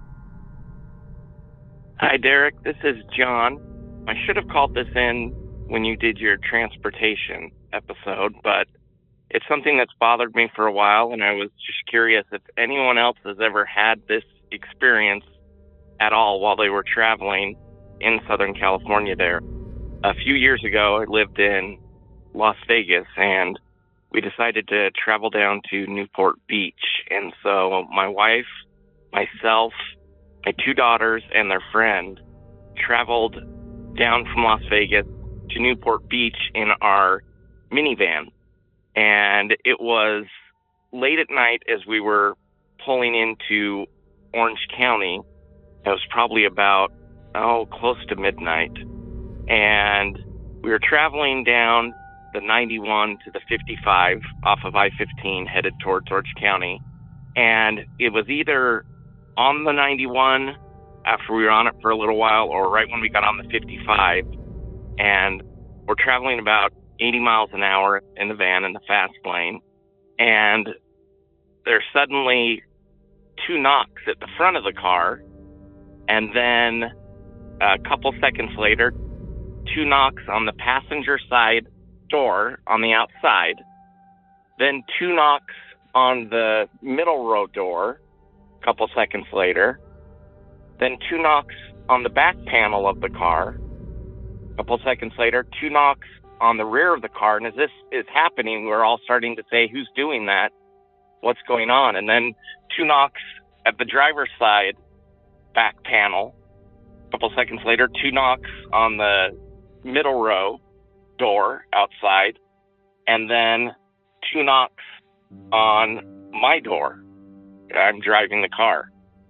Hi, Derek. This is John. I should have called this in when you did your transportation episode, but it's something that's bothered me for a while, and I was just curious if anyone else has ever had this experience at all while they were traveling in Southern California there. A few years ago, I lived in Las Vegas, and we decided to travel down to Newport Beach. And so my wife, myself, my two daughters, and their friend traveled down from Las Vegas to Newport Beach in our minivan. And it was late at night as we were pulling into Orange County. It was probably about oh, close to midnight. And we were traveling down the ninety-one to the fifty-five off of I fifteen headed towards Orange County. And it was either on the ninety-one after we were on it for a little while or right when we got on the fifty-five. And we're traveling about eighty miles an hour in the van in the fast lane. And there's suddenly two knocks at the front of the car. And then a couple seconds later, two knocks on the passenger side door on the outside, then two knocks on the middle row door a couple seconds later, then two knocks on the back panel of the car a couple seconds later, two knocks on the rear of the car. And as this is happening, we're all starting to say, who's doing that? What's going on? And then two knocks at the driver's side back panel. A couple seconds later, two knocks on the middle row door outside, and then two knocks on my door. I'm driving the car.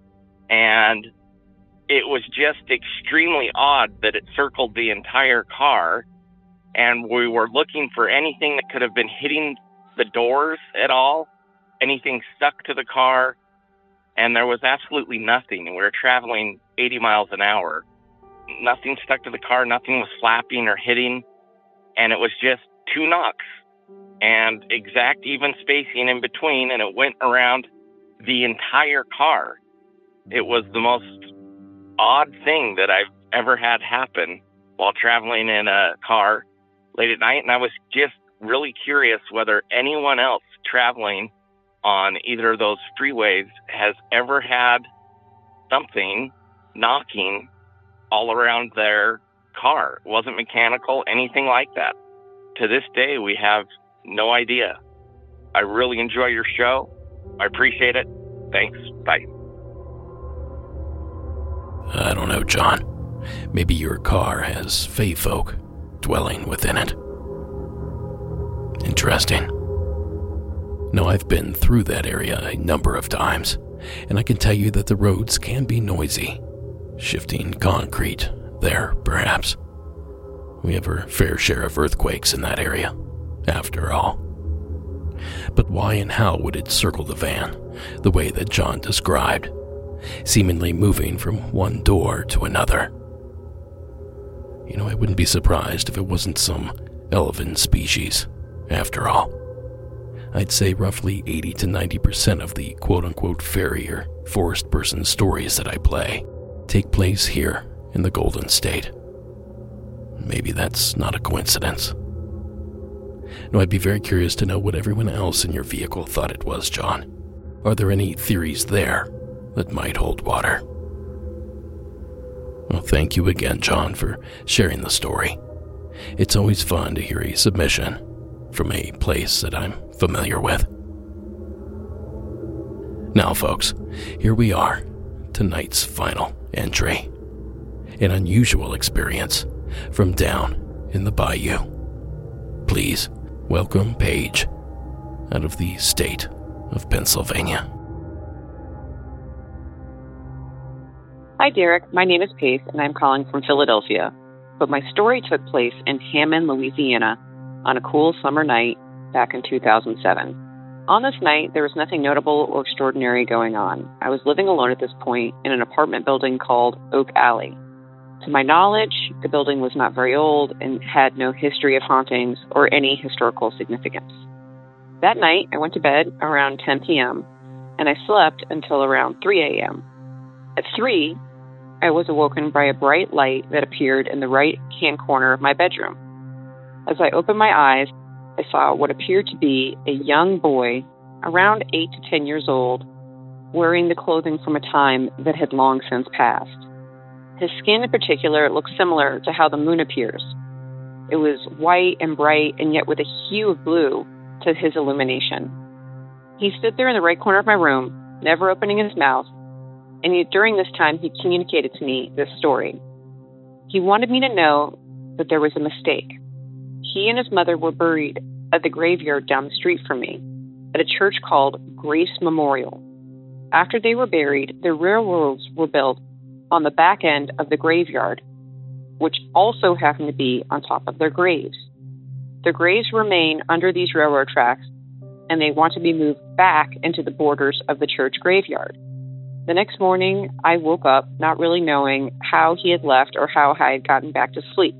And it was just extremely odd that it circled the entire car, and we were looking for anything that could have been hitting the doors at all, anything stuck to the car, and there was absolutely nothing. We were traveling eighty miles an hour. Nothing stuck to the car, nothing was flapping or hitting, and it was just two knocks and exact even spacing in between, and it went around the entire car. It was the most odd thing that I've ever had happen while traveling in a car late at night, and I was just really curious whether anyone else traveling on either of those freeways has ever had something knocking all around their car. It wasn't mechanical, anything like that. To this day, we have no idea. I really enjoy your show. I appreciate it. Thanks. Bye. I don't know, John. Maybe your car has fae folk dwelling within it. Interesting. No, I've been through that area a number of times, and I can tell you that the roads can be noisy. Shifting concrete there, perhaps. We have our fair share of earthquakes in that area, after all. But why and how would it circle the van the way that John described, seemingly moving from one door to another? You know, I wouldn't be surprised if it wasn't some elven species, after all. I'd say roughly eighty to ninety percent of the quote-unquote fairy or forest person stories that I play take place here in the Golden State. Maybe that's not a coincidence. No, I'd be very curious to know what everyone else in your vehicle thought it was, John. Are there any theories there that might hold water? Well, thank you again, John, for sharing the story. It's always fun to hear a submission from a place that I'm familiar with. Now, folks, here we are, tonight's final entry. An unusual experience from down in the bayou. Please welcome Paige out of the state of Pennsylvania. Hi, Derek. My name is Paige, and I'm calling from Philadelphia. But my story took place in Hammond, Louisiana, on a cool summer night back in two thousand seven. On this night, there was nothing notable or extraordinary going on. I was living alone at this point in an apartment building called Oak Alley. To my knowledge, the building was not very old and had no history of hauntings or any historical significance. That night, I went to bed around ten p.m., and I slept until around three a.m. At three, I was awoken by a bright light that appeared in the right-hand corner of my bedroom. As I opened my eyes, I saw what appeared to be a young boy, around eight to ten years old, wearing the clothing from a time that had long since passed. His skin in particular looked similar to how the moon appears. It was white and bright, and yet with a hue of blue to his illumination. He stood there in the right corner of my room, never opening his mouth, and yet during this time he communicated to me this story. He wanted me to know that there was a mistake. He and his mother were buried at the graveyard down the street from me, at a church called Grace Memorial. After they were buried, the railroads were built on the back end of the graveyard, which also happened to be on top of their graves. The graves remain under these railroad tracks, and they want to be moved back into the borders of the church graveyard. The next morning, I woke up not really knowing how he had left or how I had gotten back to sleep.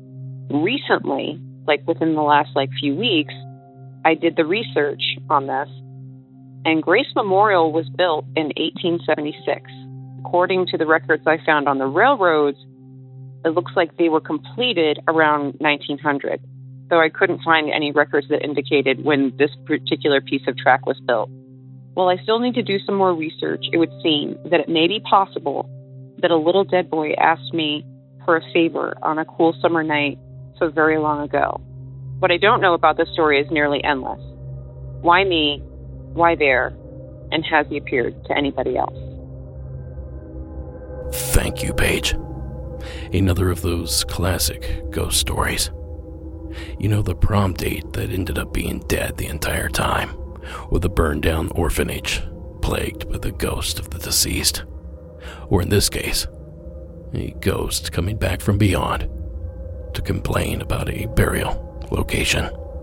Recently, like within the last like few weeks, I did the research on this, and Grace Memorial was built in eighteen seventy-six. According to the records I found on the railroads, it looks like they were completed around nineteen hundred, though I couldn't find any records that indicated when this particular piece of track was built. While I still need to do some more research, it would seem that it may be possible that a little dead boy asked me for a favor on a cool summer night so very long ago. What I don't know about this story is nearly endless. Why me? Why there? And has he appeared to anybody else? Thank you, Paige. Another of those classic ghost stories. You know, the prom date that ended up being dead the entire time, or the burned-down orphanage plagued by the ghost of the deceased. Or in this case, a ghost coming back from beyond to complain about a burial location.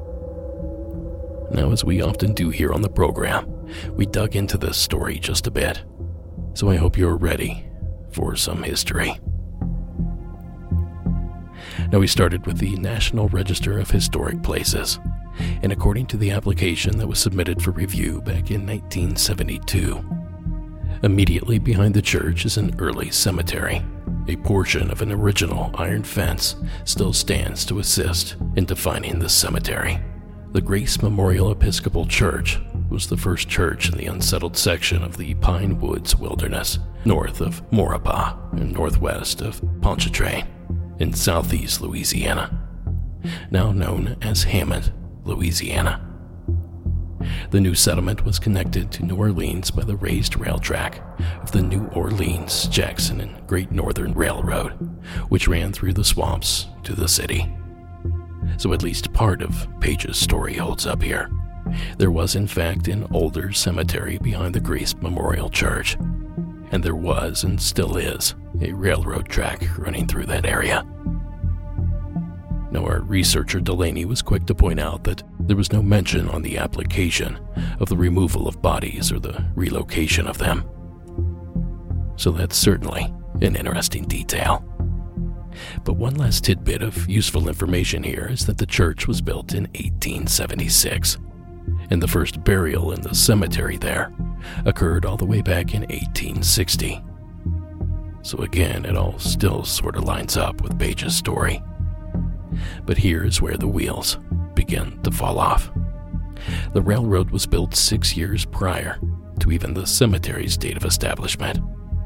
Now, as we often do here on the program, we dug into this story just a bit, so I hope you're ready for some history. Now, we started with the National Register of Historic Places, and according to the application that was submitted for review back in nineteen seventy-two, immediately behind the church is an early cemetery. A portion of an original iron fence still stands to assist in defining the cemetery. The Grace Memorial Episcopal Church was the first church in the unsettled section of the Pine Woods Wilderness, north of Maurepas and northwest of Pontchartrain in southeast Louisiana, now known as Hammond, Louisiana. The new settlement was connected to New Orleans by the raised rail track of the New Orleans, Jackson, and Great Northern Railroad, which ran through the swamps to the city. So at least part of Page's story holds up here. There was, in fact, an older cemetery behind the Grace Memorial Church, and there was, and still is, a railroad track running through that area. Now, our researcher Delaney was quick to point out that there was no mention on the application of the removal of bodies or the relocation of them. So that's certainly an interesting detail. But one last tidbit of useful information here is that the church was built in eighteen seventy-six, and the first burial in the cemetery there occurred all the way back in eighteen sixty. So again, it all still sort of lines up with Page's story. But here's where the wheels begin to fall off. The railroad was built six years prior to even the cemetery's date of establishment.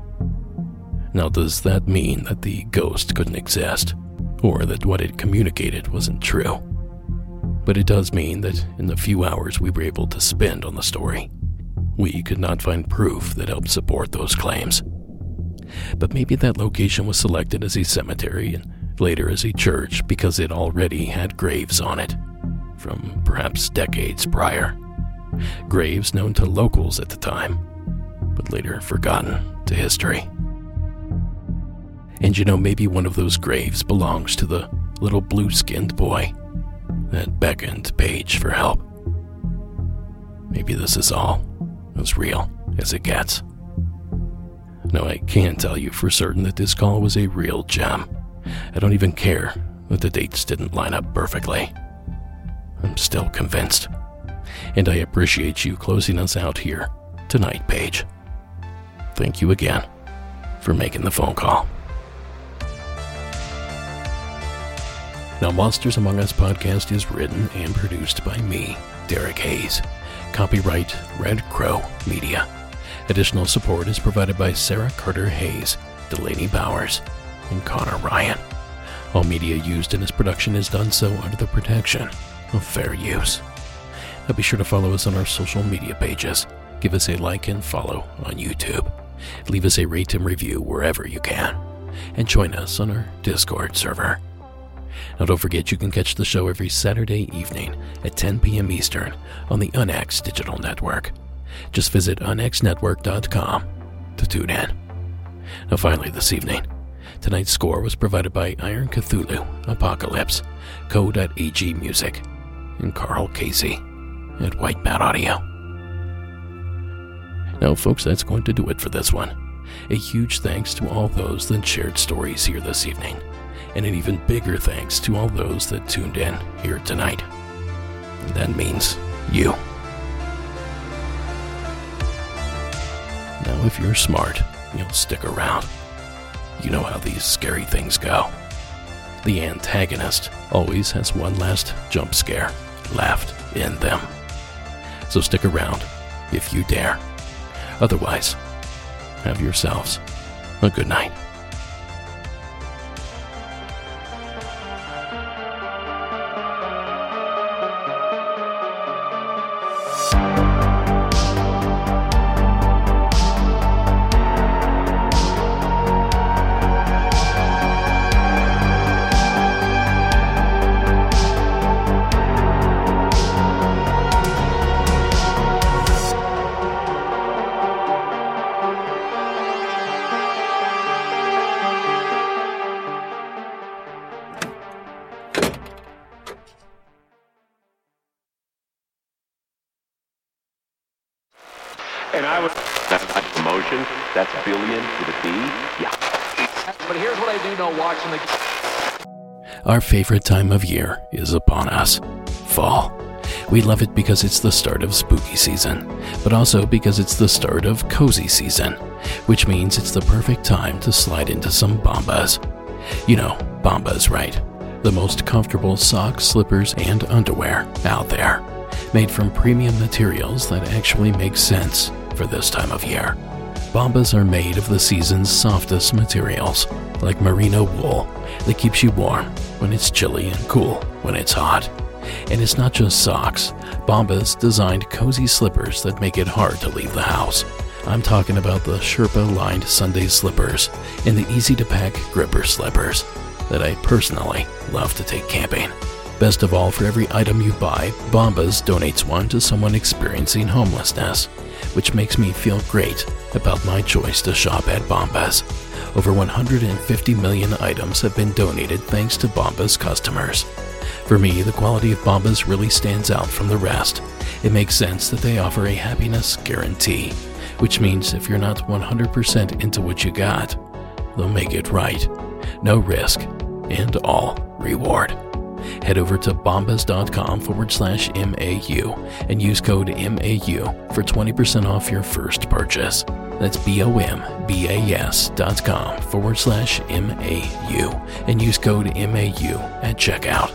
Now, does that mean that the ghost couldn't exist, or that what it communicated wasn't true? But it does mean that in the few hours we were able to spend on the story, we could not find proof that helped support those claims. But maybe that location was selected as a cemetery and later as a church because it already had graves on it, from perhaps decades prior. Graves known to locals at the time, but later forgotten to history. And you know, maybe one of those graves belongs to the little blue-skinned boy that beckoned Page for help. Maybe this is all as real as it gets. No, I can tell you for certain that this call was a real gem. I don't even care that the dates didn't line up perfectly. I'm still convinced. And I appreciate you closing us out here tonight, Page. Thank you again for making the phone call. Now, Monsters Among Us podcast is written and produced by me, Derek Hayes. Copyright Red Crow Media. Additional support is provided by Sarah Carter Hayes, Delaney Bowers, and Connor Ryan. All media used in this production is done so under the protection of fair use. Now be sure to follow us on our social media pages. Give us a like and follow on YouTube. Leave us a rate and review wherever you can. And join us on our Discord server. Now don't forget you can catch the show every Saturday evening at ten p.m. Eastern on the Unex Digital Network. Just visit unex network dot com to tune in. Now finally this evening, tonight's score was provided by Iron Cthulhu, Apocalypse, Co.ag Music, and Carl Casey at White Bat Audio. Now folks, that's going to do it for this one. A huge thanks to all those that shared stories here this evening, and an even bigger thanks to all those that tuned in here tonight. And that means you. Now if you're smart, you'll stick around. You know how these scary things go. The antagonist always has one last jump scare left in them. So stick around if you dare. Otherwise, have yourselves a good night. And I was... That's not promotion. That's billion with a B. Yeah. But here's what I do know watching the... Our favorite time of year is upon us. Fall. We love it because it's the start of spooky season, but also because it's the start of cozy season, which means it's the perfect time to slide into some Bombas. You know, Bombas, right? The most comfortable socks, slippers, and underwear out there, made from premium materials that actually make sense for this time of year. Bombas are made of the season's softest materials, like merino wool that keeps you warm when it's chilly and cool when it's hot. And it's not just socks. Bombas designed cozy slippers that make it hard to leave the house. I'm talking about the Sherpa-lined Sunday slippers and the easy-to-pack gripper slippers that I personally love to take camping. Best of all, for every item you buy, Bombas donates one to someone experiencing homelessness, which makes me feel great about my choice to shop at Bombas. Over one hundred fifty million items have been donated thanks to Bombas customers. For me, the quality of Bombas really stands out from the rest. It makes sense that they offer a happiness guarantee, which means if you're not one hundred percent into what you got, they'll make it right. No risk, and all reward. Head over to bombas.com forward slash MAU and use code M A U for twenty percent off your first purchase. That's B-O-M-B-A-S dot com forward slash M-A-U and use code M A U at checkout.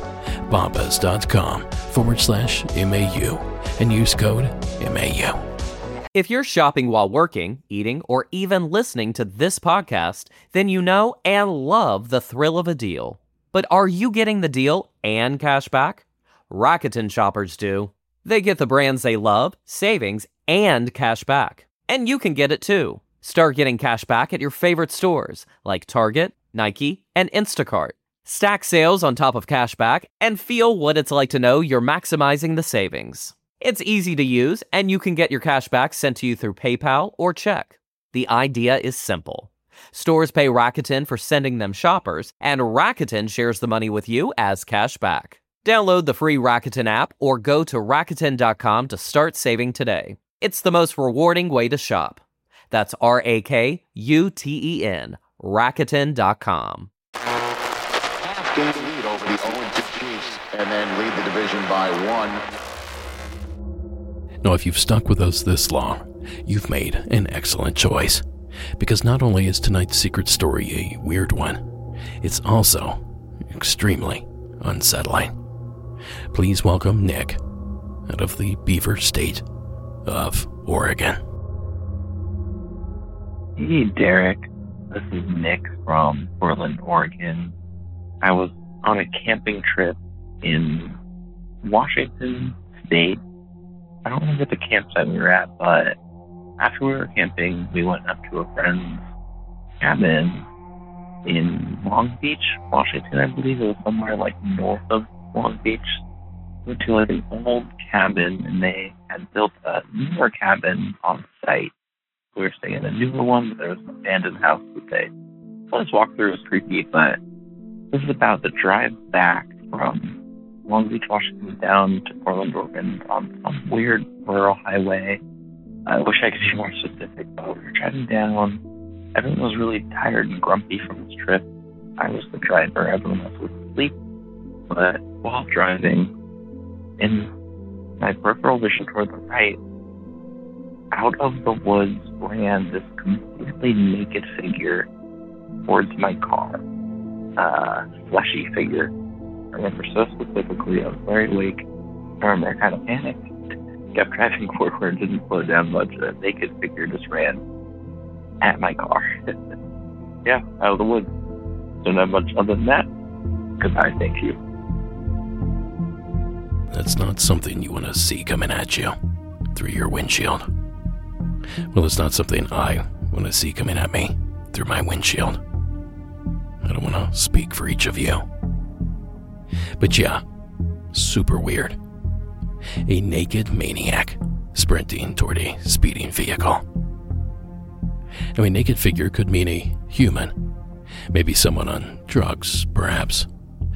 Bombas.com forward slash M-A-U and use code M A U. If you're shopping while working, eating, or even listening to this podcast, then you know and love the thrill of a deal. But are you getting the deal and cash back? Rakuten shoppers do. They get the brands they love, savings, and cash back. And you can get it too. Start getting cash back at your favorite stores like Target, Nike, and Instacart. Stack sales on top of cash back and feel what it's like to know you're maximizing the savings. It's easy to use, and you can get your cash back sent to you through PayPal or check. The idea is simple. Stores pay Rakuten for sending them shoppers, and Rakuten shares the money with you as cash back. Download the free Rakuten app or go to Rakuten dot com to start saving today. It's the most rewarding way to shop. That's R A K U T E N, Rakuten dot com. Game lead over the oh and two Chiefs and then lead the division by one. Now, if you've stuck with us this long, you've made an excellent choice. Because not only is tonight's secret story a weird one, it's also extremely unsettling. Please welcome Nick out of the Beaver State of Oregon. Hey, Derek. This is Nick from Portland, Oregon. I was on a camping trip in Washington State. I don't remember the campsite we were at, but after we were camping, we went up to a friend's cabin in Long Beach, Washington, I believe. It was somewhere like north of Long Beach. We went to like an old cabin, and they had built a newer cabin on site. We were staying in a newer one, but there was an abandoned house that they let us walk through. It was creepy, but this is about the drive back from Long Beach, Washington, down to Portland, Oregon on some weird rural highway. I wish I could be more specific, but we were driving down. Everyone was really tired and grumpy from this trip. I was the driver. Everyone else was asleep. But while driving, in my peripheral vision toward the right, out of the woods ran this completely naked figure towards my car. Uh, fleshy figure. I remember so specifically, I was very awake. I remember I kind of panicked, kept driving forward, didn't slow down much. That naked figure just ran at my car. Yeah, out of the woods. Don't have much other than that. Goodbye, thank you. That's not something you want to see coming at you through your windshield. Well, it's not something I want to see coming at me through my windshield. I don't want to speak for each of you. But yeah, super weird. A naked maniac sprinting toward a speeding vehicle. Now, a naked figure could mean a human. Maybe someone on drugs, perhaps.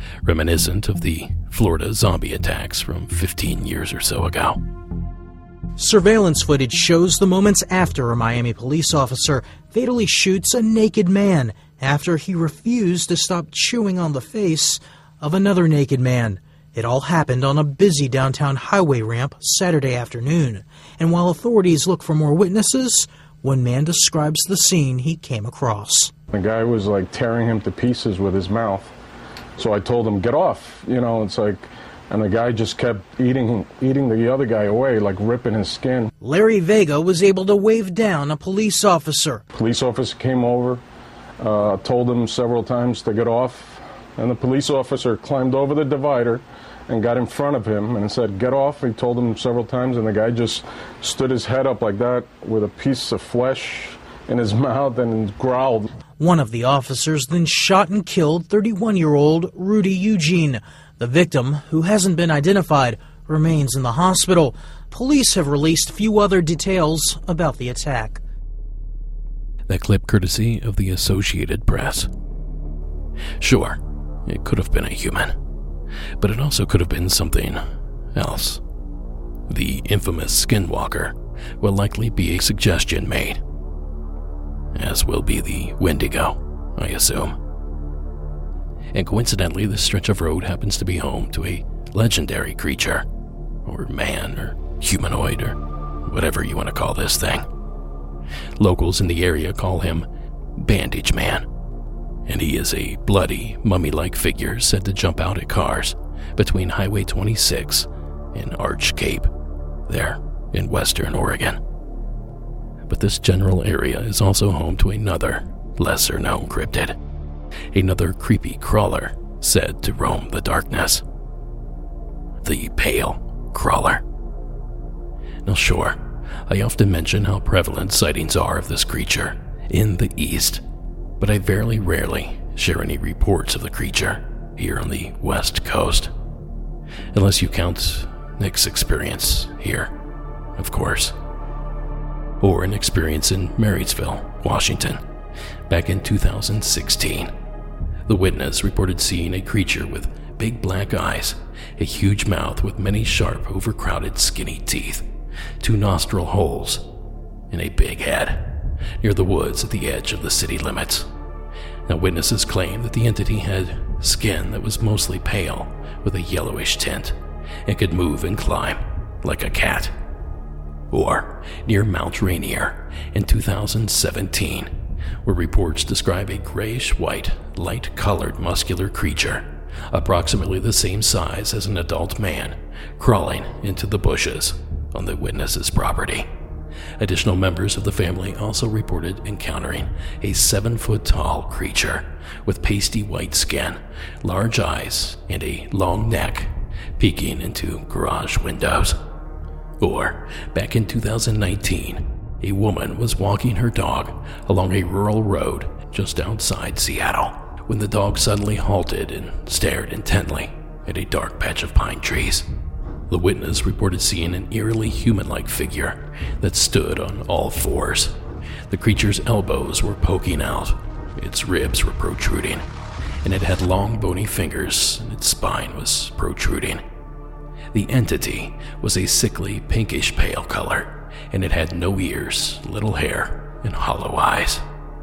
Reminiscent of the Florida zombie attacks from fifteen years or so ago. Surveillance footage shows the moments after a Miami police officer fatally shoots a naked man after he refused to stop chewing on the face of another naked man. It all happened on a busy downtown highway ramp Saturday afternoon. And while authorities look for more witnesses, one man describes the scene he came across. The guy was like tearing him to pieces with his mouth. So I told him, get off. You know, it's like, and the guy just kept eating eating the other guy away, like ripping his skin. Larry Vega was able to wave down a police officer. Police officer came over, uh, told him several times to get off, and the police officer climbed over the divider and got in front of him and said, get off. He told him several times, and the guy just stood his head up like that with a piece of flesh in his mouth and growled. One of the officers then shot and killed thirty-one-year-old Rudy Eugene. The victim, who hasn't been identified, remains in the hospital. Police have released few other details about the attack. That clip courtesy of the Associated Press. Sure, it could have been a human, but it also could have been something else. The infamous Skinwalker will likely be a suggestion made, as will be the Wendigo, I assume. And coincidentally, this stretch of road happens to be home to a legendary creature, or man, or humanoid, or whatever you want to call this thing. Locals in the area call him Bandage Man, and he is a bloody, mummy-like figure said to jump out at cars between Highway twenty-six and Arch Cape, there in western Oregon. But this general area is also home to another, lesser-known cryptid. Another creepy crawler said to roam the darkness. The Pale Crawler. Now sure, I often mention how prevalent sightings are of this creature in the East, but I very rarely share any reports of the creature here on the West Coast. Unless you count Nick's experience here, of course. Or an experience in Marysville, Washington, back in two thousand sixteen. The witness reported seeing a creature with big black eyes, a huge mouth with many sharp, overcrowded, skinny teeth, two nostril holes, and a big head, near the woods at the edge of the city limits. Now, witnesses claim that the entity had skin that was mostly pale with a yellowish tint and could move and climb like a cat. Or near Mount Rainier in two thousand seventeen, where reports describe a grayish-white, light-colored muscular creature, approximately the same size as an adult man, crawling into the bushes on the witness's property. Additional members of the family also reported encountering a seven-foot-tall creature with pasty white skin, large eyes, and a long neck, peeking into garage windows. Or, back in two thousand nineteen, a woman was walking her dog along a rural road just outside Seattle when the dog suddenly halted and stared intently at a dark patch of pine trees. The witness reported seeing an eerily human-like figure that stood on all fours. The creature's elbows were poking out, its ribs were protruding, and it had long bony fingers and its spine was protruding. The entity was a sickly pinkish pale color, and it had no ears, little hair, and hollow eyes.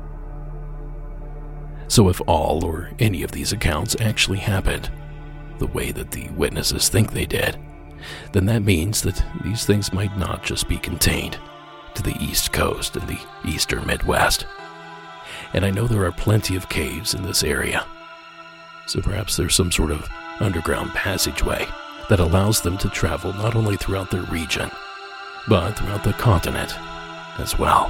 So if all or any of these accounts actually happened, the way that the witnesses think they did, then that means that these things might not just be contained to the East Coast and the Eastern Midwest. And I know there are plenty of caves in this area, so perhaps there's some sort of underground passageway that allows them to travel not only throughout their region, but throughout the continent as well.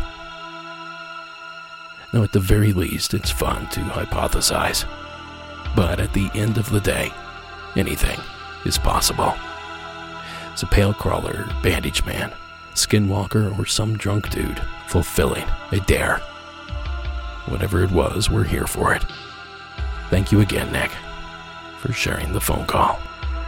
Now, at the very least, it's fun to hypothesize. But at the end of the day, anything is possible. So Pale Crawler, Bandage Man, Skinwalker, or some drunk dude fulfilling a dare. Whatever it was, we're here for it. Thank you again, Nick, for sharing the phone call.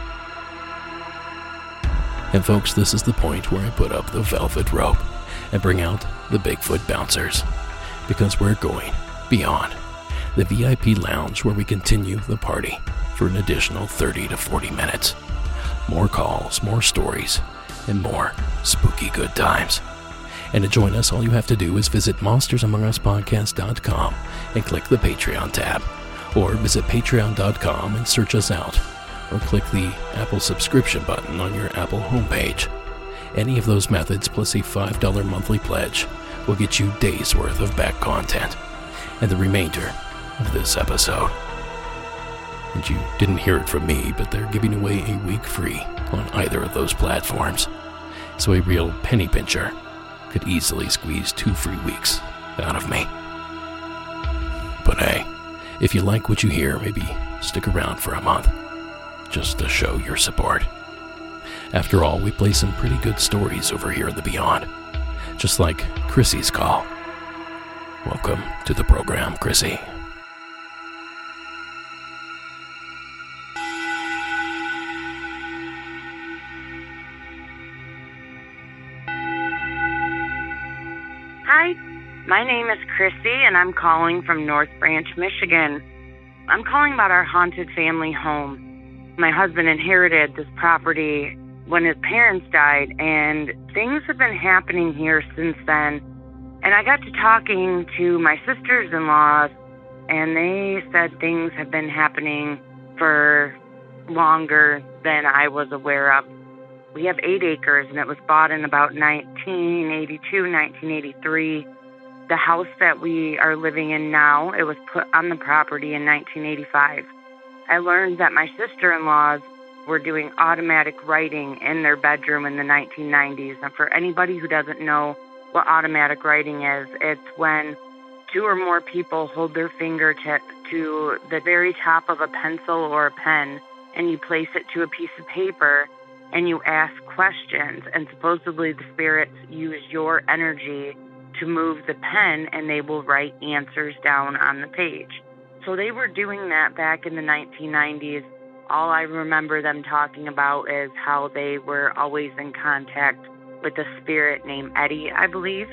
And folks, this is the point where I put up the velvet rope and bring out the Bigfoot bouncers, because we're going beyond the V I P lounge where we continue the party for an additional thirty to forty minutes. more calls, more stories, and more spooky good times. And to join us, all you have to do is visit monsters among us podcast dot com and click the Patreon tab. Or visit patreon dot com and search us out. Or click the Apple subscription button on your Apple homepage. Any of those methods plus a five dollars monthly pledge will get you days worth of back content and the remainder of this episode. And you didn't hear it from me, but they're giving away a week free on either of those platforms. So a real penny pincher could easily squeeze two free weeks out of me. But hey, if you like what you hear, maybe stick around for a month just to show your support. After all, we play some pretty good stories over here in the Beyond, just like Chrissy's call. Welcome to the program, Chrissy. Hi, my name is Chrissy, and I'm calling from North Branch, Michigan. I'm calling about our haunted family home. My husband inherited this property when his parents died, and things have been happening here since then. And I got to talking to my sisters-in-law, and they said things have been happening for longer than I was aware of. We have eight acres, and it was bought in about nineteen eighty-two, nineteen eighty-three. The house that we are living in now, it was put on the property in nineteen eighty-five. I learned that my sister-in-laws were doing automatic writing in their bedroom in the nineteen nineties. And for anybody who doesn't know what automatic writing is, it's when two or more people hold their fingertip to the very top of a pencil or a pen, and you place it to a piece of paper, and you ask questions, and supposedly the spirits use your energy to move the pen, and they will write answers down on the page. So they were doing that back in the nineteen nineties. All I remember them talking about is how they were always in contact with a spirit named Eddie, I believe.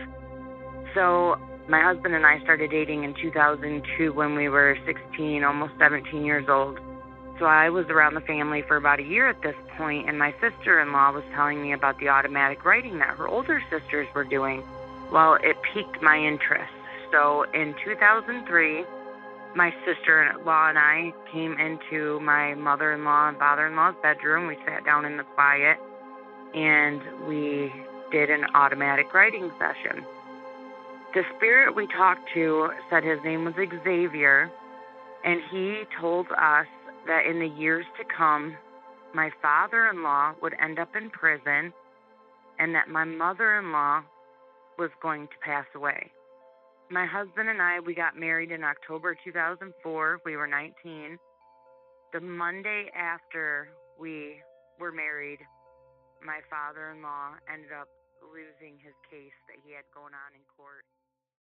So my husband and I started dating in two thousand two when we were sixteen, almost seventeen years old. So I was around the family for about a year at this point, and my sister-in-law was telling me about the automatic writing that her older sisters were doing. Well, it piqued my interest. So in two thousand three, my sister-in-law and I came into my mother-in-law and father-in-law's bedroom. We sat down in the quiet, and we did an automatic writing session. The spirit we talked to said his name was Xavier, and he told us that in the years to come, my father-in-law would end up in prison, and that my mother-in-law was going to pass away. My husband and I, we got married in October two thousand four. We were nineteen. The Monday after we were married, my father-in-law ended up losing his case that he had going on in court.